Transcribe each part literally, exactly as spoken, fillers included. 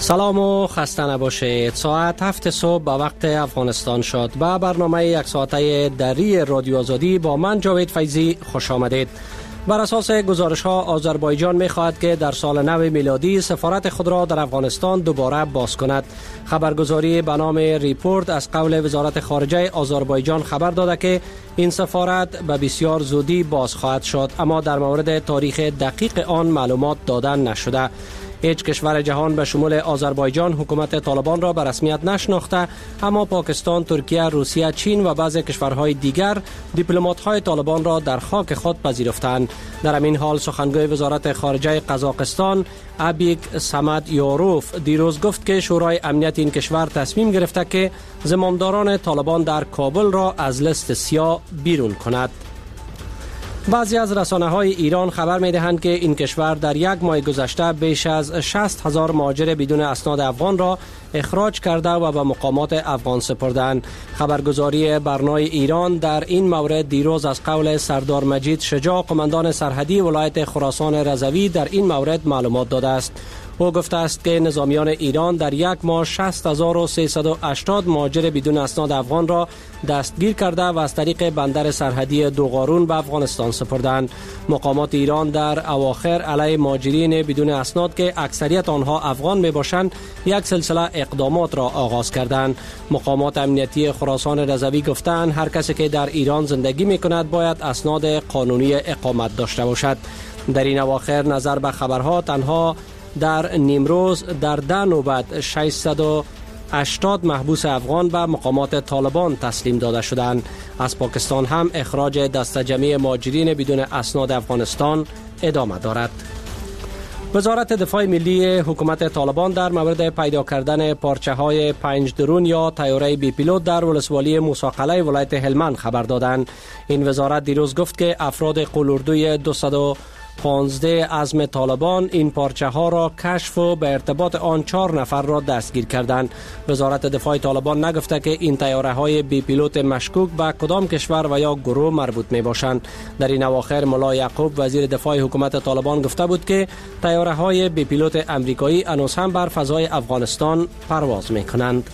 سلام و خسته نباشید. ساعت هفت صبح به وقت افغانستان شد. به برنامه یک ساعته دری رادیو آزادی با من جاوید فیضی خوش آمدید. بر اساس گزارش ها آذربایجان می خواهد که در سال نو میلادی سفارت خود را در افغانستان دوباره باز کند. خبرگزاری به نام ریپورت از قول وزارت خارجه آذربایجان خبر داده که این سفارت به بسیار زودی باز خواهد شد، اما در مورد تاریخ دقیق آن معلومات داده نشده. هیچ کشور جهان به شمول آذربایجان حکومت طالبان را به رسمیت نشناخته، اما پاکستان، ترکیه، روسیه، چین و بعضی کشورهای دیگر دیپلمات‌های طالبان را در خاک خود پذیرفتند. در همین حال سخنگوی وزارت خارجه قزاقستان ابیک سمد یاروف دیروز گفت که شورای امنیت این کشور تصمیم گرفته که زمامداران طالبان در کابل را از لیست سیاه بیرون کند. بعضی از رسانه‌های ایران خبر می‌دهند که این کشور در یک ماه گذشته بیش از شصت هزار مهاجر بدون اسناد افغان را اخراج کرده و به مقامات افغان سپردند. خبرگزاری برنای ایران در این مورد دیروز از قول سردار مجید شجاع، قماندان سرحدی ولایت خراسان رضوی، در این مورد معلومات داده است. او گفته است که نظامیان ایران در یک ماه شصت هزار و سیصد و هشتاد مهاجر بدون اسناد افغان را دستگیر کرده و از طریق بندر سرحدی دوغارون به افغانستان سپردند. مقامات ایران در اواخر علیه مهاجرین بدون اسناد که اکثریت آنها افغان می باشند یک سلسله اقدامات را آغاز کردند. مقامات امنیتی خراسان رضوی گفتند هر کسی که در ایران زندگی می کند باید اسناد قانونی اقامت داشته باشد. در این اواخر نظر به خبرها تنها در نیمروز در ده نوبت ششصد و هشتاد محبوس افغان به مقامات طالبان تسلیم داده شدند. از پاکستان هم اخراج دسته جمعی مهاجرین بدون اسناد افغانستان ادامه دارد. وزارت دفاع ملی حکومت طالبان در مورد پیدا کردن پارچه های پنج درون یا طیاره بی پیلوت در ولسوالی موسی قلعه ولایت هلمند خبر دادند. این وزارت دیروز گفت که افراد قلوردوی دویست و پانزده عزم طالبان این پارچه ها را کشف و به ارتباط آن چهار نفر را دستگیر کردند. وزارت دفاع طالبان نگفته که این طیاره های بی پیلوت مشکوک به کدام کشور و یا گروه مربوط می باشند. در این اواخر ملا یعقوب وزیر دفاع حکومت طالبان گفته بود که طیاره های بی پیلوت امریکایی هنوز هم بر فضای افغانستان پرواز می کنند.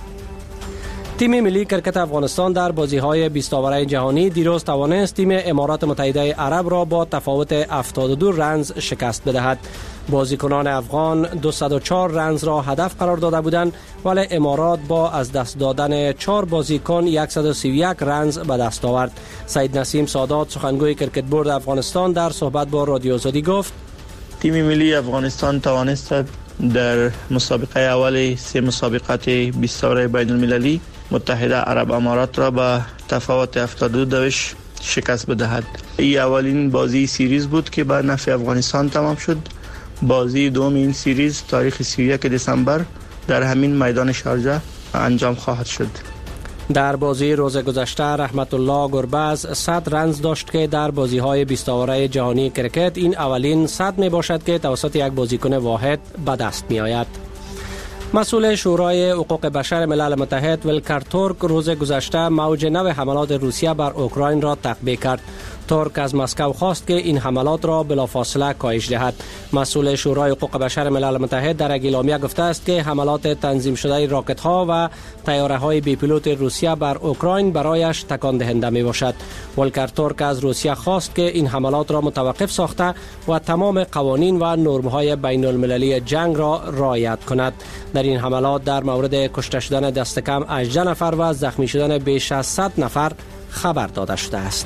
تیم ملی کرکت افغانستان در بازی‌های بیست آوره جهانی دیروز توانست تیم امارات متحده عرب را با تفاوت هفتاد و دو رنز شکست بدهد. بازیکنان افغان دویست و چهار رنز را هدف قرار داده بودند، ولی امارات با از دست دادن چهار بازیکن صد و سی و یک رنز به دست آورد. سید نسیم سادات سخنگوی کرکت بورد افغانستان در صحبت با رادیو آزادی گفت تیم ملی افغانستان توانست در مسابقه اول سه مسابقات بیست آوره بین المللی متحده عرب امارات را به تفاوت هفتاد و دو دوش شکست بدهد. این اولین بازی سیریز بود که به نفع افغانستان تمام شد. بازی دوم این سیریز تاریخ سی و یک دسامبر در همین میدان شارجه انجام خواهد شد. در بازی روز گذشته رحمت الله گربز صد رنز داشت که در بازی‌های بیست آوره جهانی کرکت این اولین صد می باشد که توسط یک بازیکن واحد به دست می آید. مسئول شورای حقوق بشر ملل متحد ولکر تورک روز گذشته موج نو حملات روسیه بر اوکراین را تقبیح کرد. ترک از مسکو خواست که این حملات را بلافاصله کاهش دهد. مسئول شورای حقوق بشر ملل متحد در اعلامیه گفته است که حملات تنظیم شده راکت ها و طیاره های بی پیلوت روسیه بر اوکراین برایش تکان دهنده می باشد. ولکر تورک از روسیه خواست که این حملات را متوقف ساخته و تمام قوانین و نرم های بین المللی جنگ را رعایت کند. در این حملات در مورد کشته شدن دست کم هجده نفر و زخمی شدن بیش از صد نفر خبر داده شده است.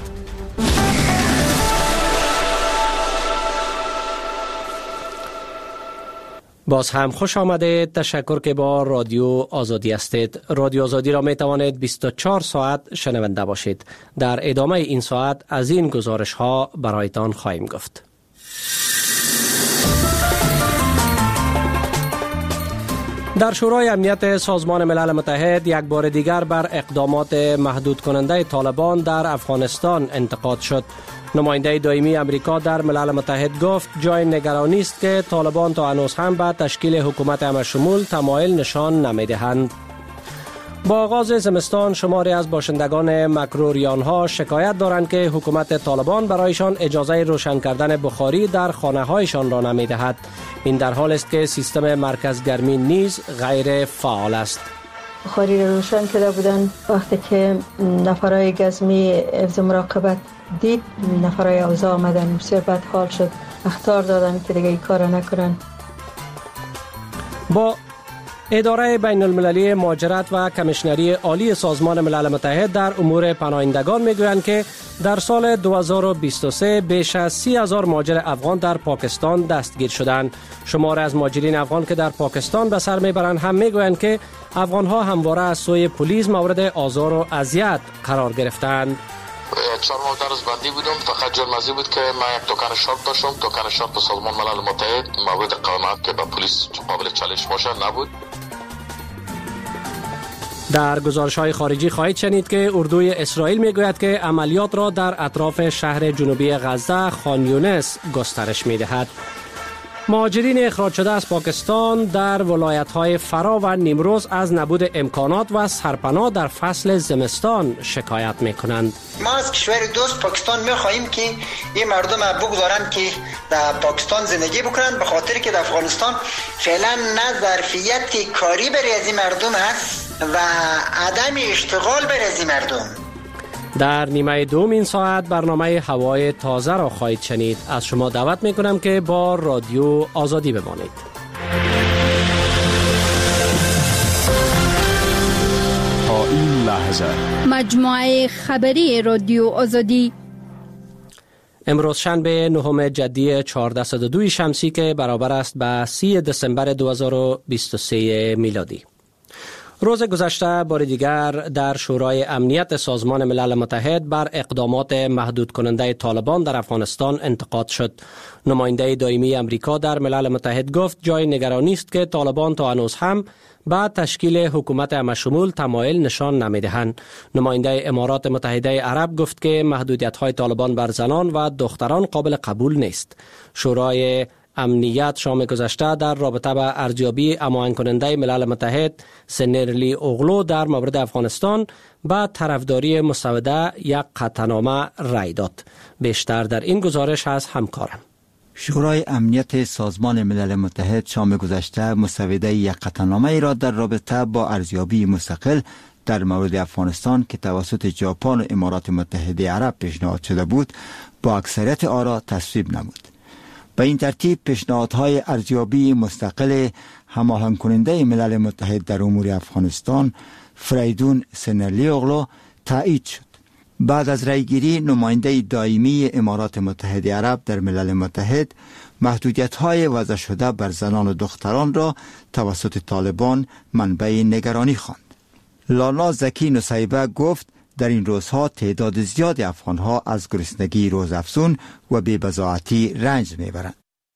باز هم خوش آمدید. تشکر که با رادیو آزادی هستید. رادیو آزادی را می توانید بیست و چهار ساعت شنونده باشید. در ادامه این ساعت از این گزارش ها برایتان خواهیم گفت. در شورای امنیت سازمان ملل متحد یک بار دیگر بر اقدامات محدود کننده طالبان در افغانستان انتقاد شد. نماینده دائمی امریکا در ملل متحد گفت جای نگرانی است که طالبان تا هنوز هم به تشکیل حکومت همشمول تمایل نشان نمی‌دهند. با آغاز زمستان شماری از باشندگان مکروریان ها شکایت دارند که حکومت طالبان برایشان اجازه روشن کردن بخاری در خانه هایشان را نمی دهد. این در حال است که سیستم مرکز گرمی نیز غیر فعال است. بخاری را روشن کرده بودند. وقتی که نفرای گزمی حفظ مراقبت دید، نفرای اوضاع آمدن، بسیار بد حال شد. اخطار دادن که دیگه این کار نکنن. با اداره بین المللی مهاجرت و کمیشنری عالی سازمان ملل متحد در امور پناهندگان میگویند که در سال دو هزار و بیست و سه بیش از سی هزار مهاجر افغان در پاکستان دستگیر شدند. شمار از مهاجرین افغان که در پاکستان به سر میبرند هم میگویند که افغانها همواره از سوی پلیس مورد آزار و اذیت قرار گرفتند. چهار ماه درس بندی بودم، فقط جرم ازی بود که من یک توکن شرط داشتم. توکن شرط به سازمان ملل متحد مورد قانونت که به پلیس قابل چالش باشه نبود. در گزارش‌های خارجی خواهید شنید که اردوی اسرائیل میگوید که عملیات را در اطراف شهر جنوبی غزه خان یونس گسترش میدهد. مهاجرین اخراج شده از پاکستان در ولایت‌های فرا و نیمروز از نبود امکانات و سرپناه در فصل زمستان شکایت می‌کنند. ما از کشور دوست پاکستان می‌خواهیم که این مردم بگذارند که در پاکستان زندگی بکنند، به خاطر که در افغانستان فعلا نه ظرفیت کاری برای از این مردم هست و عدم اشتغال برای از این مردم. در نیمه دوم این ساعت برنامه هوای تازه را خواهید شنید. از شما دعوت می کنم که با رادیو آزادی بمانید. تا این لحظه مجموعه خبری رادیو آزادی امروز شنبه نهم جدی چهارصد و دو شمسی که برابر است به سی دسامبر دو هزار و بیست و سه میلادی. روز گذشته بار دیگر در شورای امنیت سازمان ملل متحد بر اقدامات محدود کننده طالبان در افغانستان انتقاد شد. نماینده دائمی امریکا در ملل متحد گفت جای نگرانی است که طالبان تا هنوز هم بعد تشکیل حکومت همشمول تمایل نشان نمیدهند. نماینده امارات متحده عرب گفت که محدودیت‌های طالبان بر زنان و دختران قابل قبول نیست. شورای امنیت شام گذشته در رابطه با ارزیابی هماهنگ کننده ملل متحد سنرلی اوغلو در مورد افغانستان با طرفداری مسوده یک قطعنامه رای داد. بیشتر در این گزارش از همکارم. شورای امنیت سازمان ملل متحد شام گذشته مسوده یک قطعنامه را در رابطه با ارزیابی مستقل در مورد افغانستان که توسط ژاپن و امارات متحده عرب پیشنهاد شده بود با اکثریت آرا تصویب نمود. به این ترتیب پیشنهادهای ارزیابی مستقل هماهنگ کننده ملل متحد در امور افغانستان فریدون سنرلی اوغلو تایید شد. بعد از رایگیری نماینده دائمی امارات متحده عرب در ملل متحد محدودیت‌های وضع شده بر زنان و دختران را توسط طالبان منبع نگرانی خواند. لالا زکی نصیبه گفت در این روزها تعداد زیاد افغانها از گرسنگی روزافزون و بی‌بضاعتی رنج میبرند.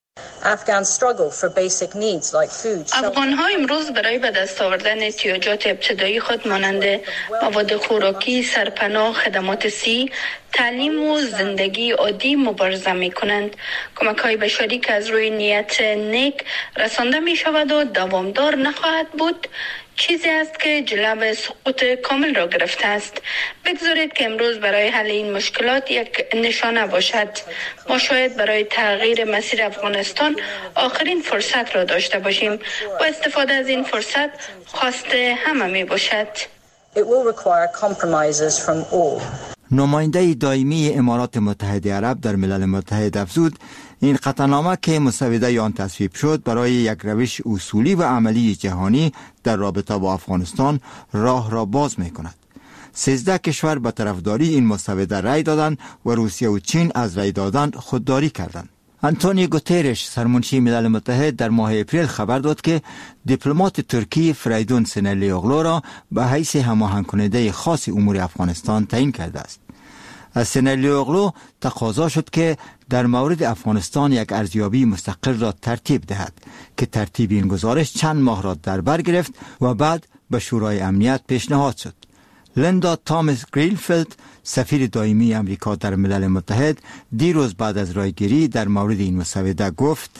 افغان‌ها امروز برای به دست آوردن احتیاجات ابتدایی خود مانند مواد خوراکی، سرپناه، خدمات صحی، تعلیم و زندگی عادی مبارزه می کنند. کمک‌های بشری که از روی نیت نیک رسانده می شود و دوامدار نخواهد بود چیزی است که جلو سقوط کامل را گرفته است. بگذارید که امروز برای حل این مشکلات یک نشانه باشد. ما شاید برای تغییر مسیر افغانستان آخرین فرصت را داشته باشیم و استفاده از این فرصت خواست همه می باشد. نماینده دائمی امارات متحده عرب در ملل متحد افزود این قطعنامه که مسوده آن تصویب شد برای یک روش اصولی و عملی جهانی در رابطه با افغانستان راه را باز می کند. سیزده کشور به طرفداری این مسوده رای دادند و روسیه و چین از رای دادن خودداری کردند. آنتونیو گوترش سرمنشی ملل متحد در ماه اپریل خبر داد که دیپلمات ترکی فریدون سنرلی اوغلو را به حیث هماهنگ کننده خاص امور افغانستان تعیین کرده است. از سنرلی اوغلو تقاضا شد که در مورد افغانستان یک ارزیابی مستقل را ترتیب دهد که ترتیب این گزارش چند ماه را در بر گرفت و بعد به شورای امنیت پیشنهاد شد. لیندا تامس گرینفیلد سفیر دائمی امریکا در ملل متحد دیروز بعد از رایگیری در مورد این مسوده گفت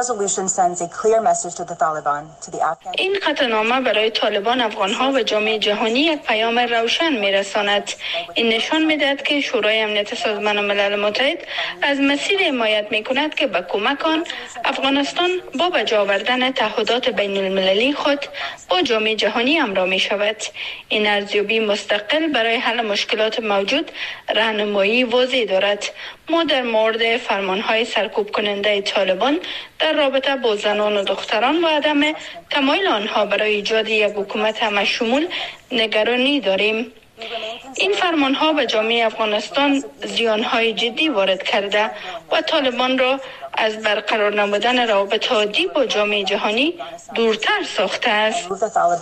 این قطعنامه برای طالبان، افغانها و جامعه جهانی یک پیام روشن میرساند. این نشان میدهد که شورای امنیت سازمان ملل متحد از مسیر حمایت میکند که به کمک آن افغانستان با به جا آوردن تعهدات بین المللی خود با جامعه جهانی همراه می شود. این ارزیابی مستقل برای حل مشکلات موجود راهنمایی واضح دارد. ما در مورد فرمانهای سرکوب کننده طالبان در رابطه با زنان و دختران و عدم تمایل آنها برای ایجاد یک حکومت همه‌شمول نگرانی داریم. این فرمانها به جامعه افغانستان زیانهای جدی وارد کرده و طالبان را از برقرار نمودن روابط عادی با جامعه جهانی دورتر ساخته است.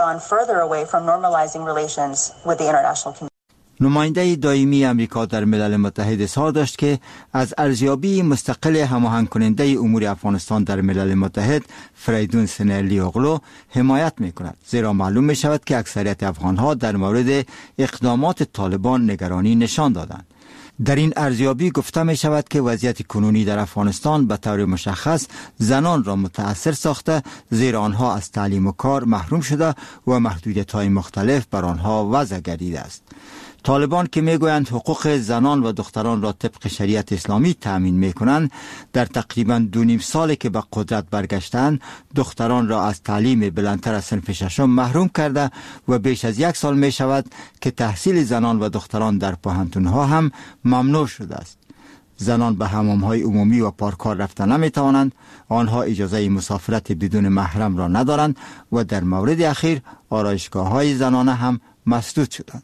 نماینده دائمی امریکا در ملل متحد اظهار داشت که از ارزیابی مستقل هماهنگ کننده امور افغانستان در ملل متحد فریدون سنرلی اغلو حمایت می کند، زیرا معلوم می شود که اکثریت افغانها در مورد اقدامات طالبان نگرانی نشان دادند. در این ارزیابی گفته می شود که وضعیت کنونی در افغانستان به طور مشخص زنان را متأثر ساخته، زیرا آنها از تعلیم و کار محروم شده و محدودیت‌های مختلف بر آنها وضع گردیده است. طالبان که میگویند حقوق زنان و دختران را طبق شریعت اسلامی تأمین میکنند، در تقریباً دو نیم سالی که به قدرت برگشتند دختران را از تعلیم بلندتر از صنف ششم محروم کرده و بیش از یک سال می شود که تحصیل زنان و دختران در پوهنتون‌ها هم ممنوع شده است. زنان به حمام‌های عمومی و پارک‌ها رفتن نمی‌توانند، آنها اجازه مسافرت بدون محرم را ندارند و در مورد اخیر آرایشگاه‌های زنانه هم مسدود شدند.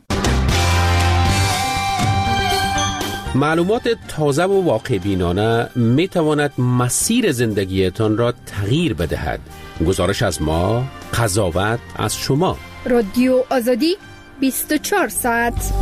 معلومات تازه و واقع بینانه می تواند مسیر زندگیتان را تغییر بدهد. گزارش از ما، قضاوت از شما. رادیو آزادی بیست و چهار ساعت.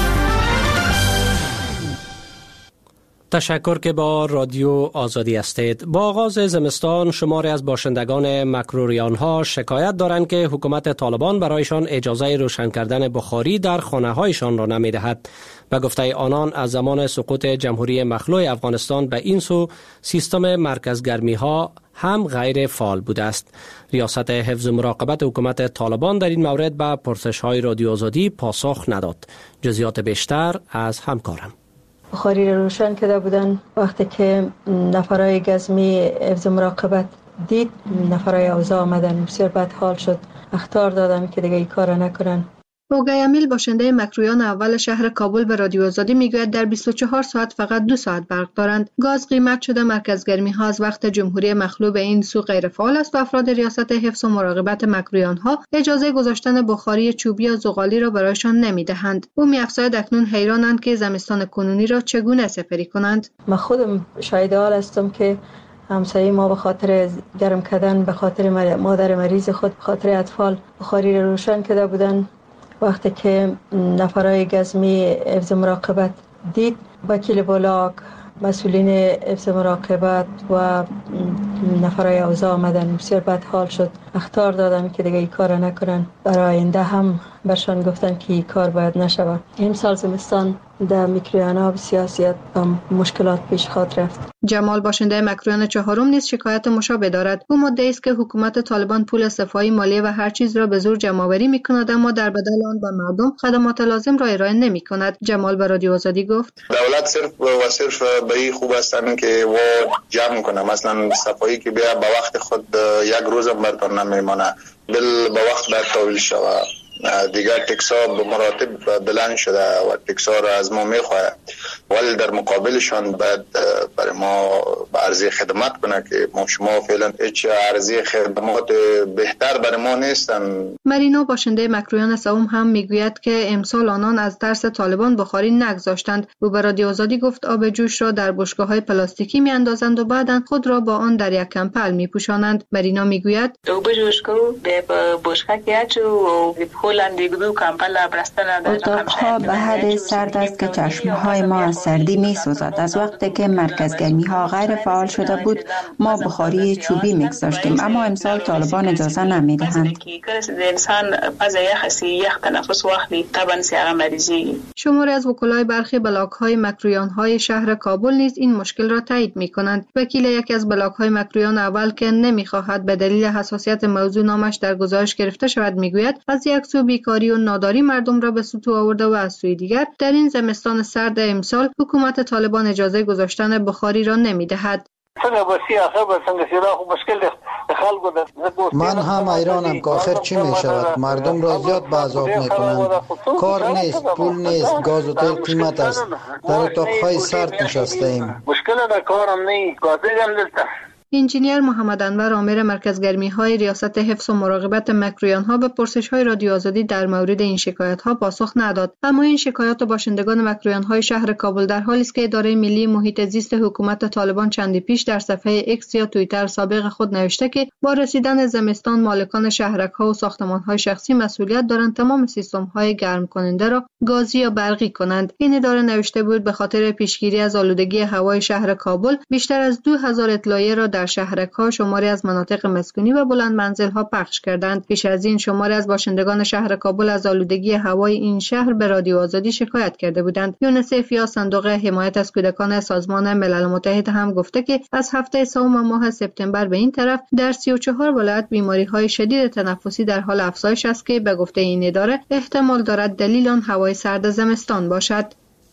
تشکر که با رادیو آزادی هستید. با آغاز زمستان شماری از باشندگان مکروریان ها شکایت دارند که حکومت طالبان برایشان اجازه روشن کردن بخاری در خانه هایشان را نمی دهد. به گفته آنان از زمان سقوط جمهوری مخلوع افغانستان به این سو سیستم مرکزگرمی ها هم غیر فعال بوده است. ریاست حفظ مراقبت حکومت طالبان در این مورد به پرسش های رادیو آزادی پاسخ نداد. جزئیات بیشتر از همکارم. بخاری را روشن کرده بودن. وقتی که نفرای گزمی حفظ مراقبت دید، نفرای اوضاع آمدن، بسیار بد حال شد. اخطار دادن که دیگه این کار نکنن. اوگای امیل باشنده مکرویان اول شهر کابل به رادیو آزادی میگوید در بیست و چهار ساعت فقط دو ساعت برق دارند. گاز قیمت شده، مرکزگرمی ها از وقت جمهوری مخلوع به این سو غیر فعال است و افراد ریاست حفظ و مراقبت مکرویان ها اجازه گذاشتن بخاری چوبی یا زغالی را برایشان نمیدهند. او می‌افزاید اکنون حیرانند که زمستان کنونی را چگونه سپری کنند. من خودم شاهد حال هستم که همسایه ما به خاطر گرم کردن، به خاطر مادر مریض خود، به خاطر اطفال بخاری را روشن کرده بودن. وقتی که نفرای گزمی حفظ مراقبت دید، وکیل بلاک، مسئولین حفظ مراقبت و نفرای اوضاع آمدن، بسیار بد حال شد. اخطار دادن که دیگه این کار نکنن. برای آینده هم برشان گفتن که این کار باید نشود. این سال زمستان در میکرویانا بسیاریت مشکلات پیش خواهد رفت. جمال باشنده مکرویان چهارم نیز شکایت مشابه دارد. او مدعی است که حکومت طالبان پول صفای مالیه و هر چیز را به زور جمع‌آوری می‌کند، اما در بدل آن به مردم خدمات لازم را ارائه نمی‌کند. جمال به رادیو آزادی گفت: دولت صرف و صرف به این خوب هستند که و جمع کنه، مثلا صفایی که بیا به وقت خود یک روز برتون نمیمانه، بل به وقت باید تحویل شود. دیگر تکسا به مراتب بلند شده و تکسا را از ما میخواهد، ولی در مقابلشان باید برای ما به عرضه خدمت کنه که ما شما فعلا هیچ عرضه خدمات بهتر برای ما نیستن. مرینو باشنده مکرویان سوم هم میگوید که امسال آنان از ترس طالبان بخاری نگذاشتند. او به رادیو آزادی گفت آب جوش را در بشکه‌های پلاستیکی میاندازند و بعداً خود را با آن در یک کمپل میپوشانند. مرینا میگوید آب جوش کو به بشکه کیچو اتاقها به حد سرد است که چشمهای ما از از سردی می سوزد. از وقتی که مرکز گرمی ها غیر فعال شده بود ما بخاری چوبی میگذاشتیم، اما امسال طالبان اجازه نمی دهند. شماری از وکلای برخی بلاک های مکرویان های شهر کابل نیز این مشکل را تایید می کنند. وکیل یکی از بلاک های مکرویان اول که نمی خواهد به دلیل حساسیت موضوع نامش در گزارش گرفته شود میگوید از یک سو بیکاری و ناداری مردم را به سطوح آورده و از سوی دیگر در این زمستان سرد امسال حکومت طالبان اجازه گذاشتن بخاری را نمی دهد. من هم ایرانم که آخر چی می شود؟ مردم را زیاد به عذاب می کنند. کار نیست، پول نیست، گاز و تیل قیمت است. در اتاقهای سرد نشسته ایم. مشکل در کارم نیست، گازم دلتا. انجینیر محمد انور آمر مرکز گرمی های ریاست حفظ و مراقبت مکرویان ها به پرسش های رادیو آزادی در مورد این شکایت ها پاسخ نداد، اما این شکایات باشندگان مکرویان های شهر کابل در حالی است که اداره ملی محیط زیست حکومت طالبان چندی پیش در صفحه اکس یا توییتر سابق خود نوشته که با رسیدن زمستان مالکان شهرک ها و ساختمان های شخصی مسئولیت دارند تمام سیستم های گرم کننده را گازی یا برقی کنند. این اداره نوشته بود به خاطر پیشگیری از آلودگی هوای شهر کابل بیشتر از دو هزار اطلاعیه را در شهرک‌ها شماری از مناطق مسکونی و بلند منزل‌ها پخش کردند. پیش از این شماری از باشندگان شهر کابل از آلودگی هوای این شهر به رادیو آزادی شکایت کرده بودند. یونیسف یا صندوق حمایت از کودکان سازمان ملل متحد هم گفته که از هفته سوم ماه سپتامبر به این طرف در سی و چهار ولایت بیماری‌های شدید تنفسی در حال افزایش است که به گفته این اداره احتمال دارد دلیل آن هوای سرد زمستان باشد.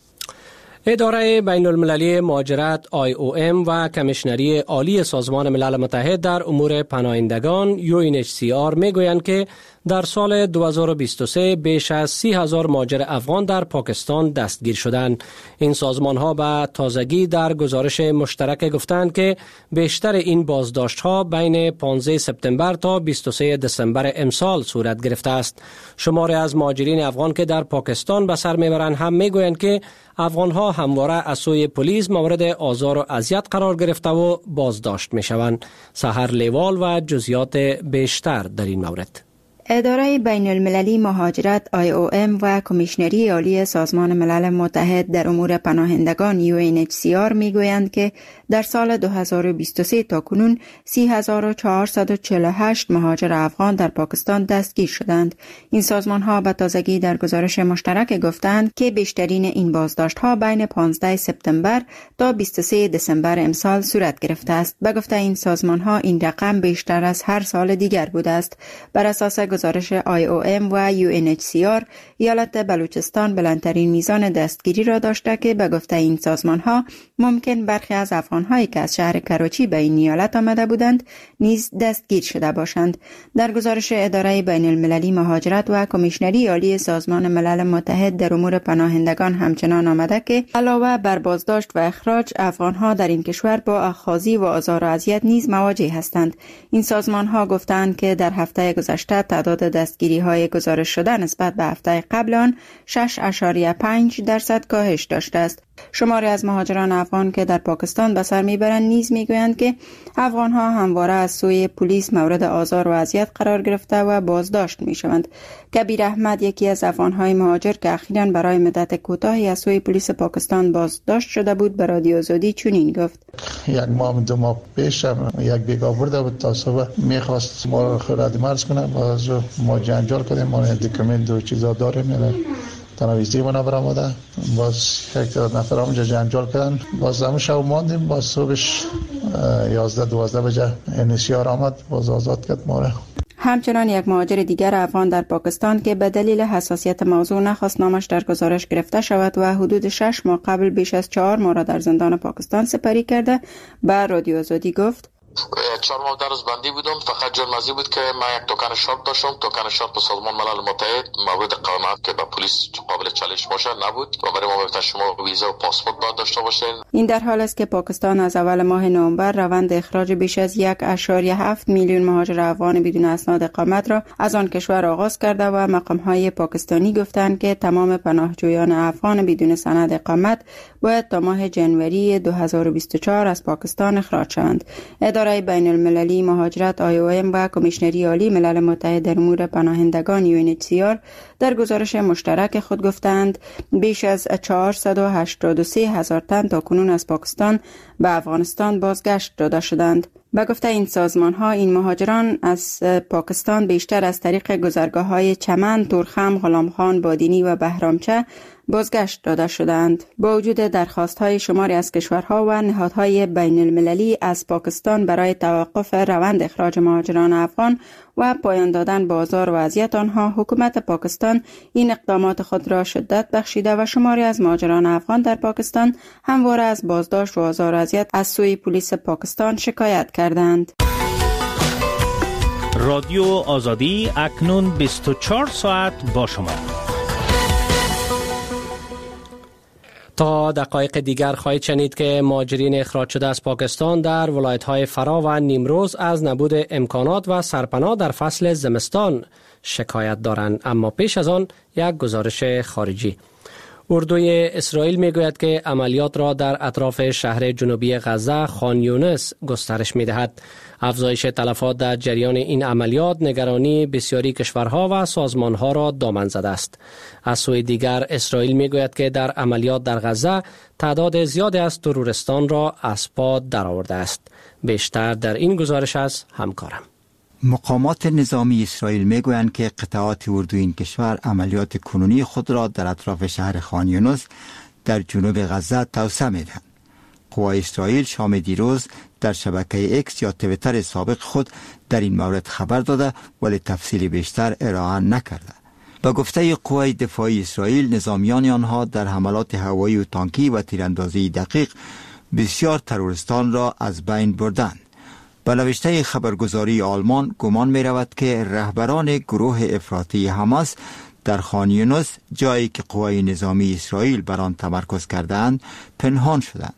اداره بین المللی مهاجرت آی او ام و کمیشنری عالی سازمان ملل متحد در امور پناهندگان یو ان اچ سی آر میگویند که در سال دو هزار و بیست و سه بیش از سی هزار مهاجر افغان در پاکستان دستگیر شدند. این سازمان ها به تازگی در گزارش مشترک گفتند که بیشتر این بازداشت ها بین پانزده سپتامبر تا بیست و سه دسامبر امسال صورت گرفته است. شماری از مهاجرین افغان که در پاکستان به سر میبرند هم میگویند که افغان ها همواره از سوی پلیس مورد آزار و اذیت قرار گرفته و بازداشت می شوند. سحر لیوال و جزئیات بیشتر در این مورد. اداره بین المللی مهاجرت آی او ام و کمیشنری عالی سازمان ملل متحد در امور پناهندگان یو ان اچ سی آر میگویند که در سال دو هزار و بیست و سه تا کنون سی هزار و چهارصد و چهل و هشت مهاجر افغان در پاکستان دستگیر شدند. این سازمان ها به تازگی در گزارش مشترک گفتند که بیشترین این بازداشت ها بین پانزده سپتامبر تا بیست و سه دسامبر امسال صورت گرفته است. به گفته این سازمان ها این رقم بیشتر از هر سال دیگر بوده است. بر اساس گزارش آی او ام و یو ان اچ سی آر ایالت بلوچستان بلندترین میزان دستگیری را داشته که به گفته این سازمان ها ممکن برخی از افغان هایی که از شهر کراچی به این ایالت آمده بودند نیز دستگیر شده باشند. در گزارش اداره بین المللی مهاجرت و کمیشنری عالی سازمان ملل متحد در امور پناهندگان همچنان آمده که علاوه بر بازداشت و اخراج افغان ها در این کشور با اخاذی و آزار و اذیت نیز مواجه هستند. این سازمان ها گفتند که در هفته گذشته تعداد دستگیری های گزارش شده نسبت به هفته قبل آن شش اشاریه پنج درصد کاهش داشته است. شماری از مهاجران افغان که در پاکستان به سر میبرند نیز میگویند که افغان ها همواره از سوی پلیس مورد آزار و اذیت قرار گرفته و بازداشت میشوند. کبیر احمد یکی از افغان های مهاجر که اخیراً برای مدت کوتاهی از سوی پلیس پاکستان بازداشت شده بود به رادیو آزادی چنین گفت: یک ماه دو ماه پیش یک بیگا برده بود تا صبح میخواست ما خرد مرز کنه، باز ما جنجال کردیم، ما دکمنت و چیزا داریم، تنویزی منا برآمده، باز یک نفر همونجا جنجال کردن، باز همون شب ماندیم، باز صبحش یازده دوازده بجه انیسیار آمد، باز آزاد کرد ما را. همچنان یک مهاجر دیگر افغان در پاکستان که به دلیل حساسیت موضوع نخواست نامش در گزارش گرفته شود و حدود شش ماه قبل بیش از چهار ماه را در زندان پاکستان سپری کرده به رادیو آزادی گفت: چهار ماه در روز بندی بودم، فقط جرمزی بود که من یک دکان شرط داشتم. دکان شرط به سازمان ملل متحد مورد قانونی که به پلیس قابل چالش باشه نبود و برای ما گفت شما ویزا و پاسپورت باید داشته باشین. این در حال است که پاکستان از اول ماه نوامبر روند اخراج بیش از یک اشاریه هفت میلیون مهاجر افغان بدون اسناد اقامت را از آن کشور آغاز کرده و مقام‌های پاکستانی گفتند که تمام پناهجویان افغان بدون سند اقامت باید تا ماه ژانویه دو هزار و بیست و چهار از پاکستان اخراج شوند. اداره بین المللی مهاجرت آی او ام و کمیشنری عالی ملل متحد در امور پناهندگان یو ان اچ سی آر در گزارش مشترک خود گفتند بیش از چهارصد و هشتاد و سه هزار تن تاکنون از پاکستان به افغانستان بازگشت داده شدند. به گفته این سازمان ها، این مهاجران از پاکستان بیشتر از طریق گذرگاه های چمن، تورخم، غلامخان، بادینی و بهرامچه بازگشت داده شدند. با وجود درخواست های شماری از کشورها و نهادهای بین المللی از پاکستان برای توقف روند اخراج مهاجران افغان و پایان دادن به آزار و اذیت آنها، حکومت پاکستان این اقدامات خود را شدت بخشیده و شماری از مهاجران افغان در پاکستان همواره از بازداشت و آزار و اذیت از سوی پلیس پاکستان شکایت کردند. رادیو آزادی اکنون بیست و چهار ساعت با شما. تا دقایق دیگر خواهید شنید که مهاجرین اخراج شده از پاکستان در ولایت‌های فرا و نیمروز از نبود امکانات و سرپناه در فصل زمستان شکایت دارند. اما پیش از آن یک گزارش خارجی. اردوی اسرائیل میگوید که عملیات را در اطراف شهر جنوبی غزه خان یونس گسترش میدهد. افزایش تلفات در جریان این عملیات نگرانی بسیاری کشورها و سازمانها را دامن زده است. از سوی دیگر اسرائیل میگوید که در عملیات در غزه تعداد زیادی از ترورستان را از پا درآورده است. بیشتر در این گزارش از همکارم. مقامات نظامی اسرائیل میگویند که قطعات اردوی این کشور عملیات کنونی خود را در اطراف شهر خان یونس در جنوب غزه توسعه میدهند. قوای اسرائیل شام دیروز در شبکه اکس یا تویتر سابق خود در این مورد خبر داده ولی تفصیل بیشتر ارائه نکرده. با گفته قوای دفاعی اسرائیل، نظامیان آنها در حملات هوایی و تانکی و تیراندازی دقیق بسیار ترورستان را از بین بردند. به نوشته خبرگزاری آلمان گمان می رود که رهبران گروه افراطی حماس در خان یونس، جایی که قوای نظامی اسرائیل بر آن تمرکز کردند، پنهان شدند.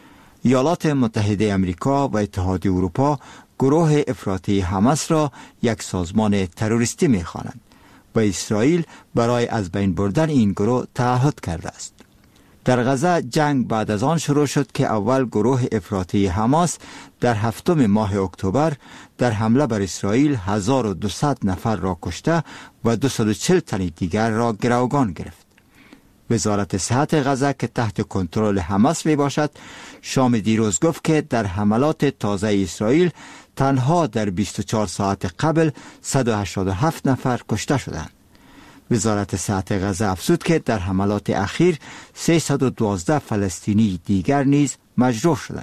ایالات متحده آمریکا و اتحاد اروپا گروه افراطی حماس را یک سازمان تروریستی می خوانند و اسرائیل برای از بین بردن این گروه تعهد کرده است. در غزه جنگ بعد از آن شروع شد که اول گروه افراطی حماس در هفتم ماه اکتبر در حمله بر اسرائیل هزار و دویست نفر را کشته و دویست و چهل تن دیگر را گروگان گرفت. وزارت صحت غزه که تحت کنترل حماس می باشد، شام دیروز گفت که در حملات تازه اسرائیل تنها در بیست و چهار ساعت قبل صد و هشتاد و هفت نفر کشته شدند. وزارت صحت غزه افزود که در حملات اخیر سیصد و دوازده فلسطینی دیگر نیز مجروح شدند.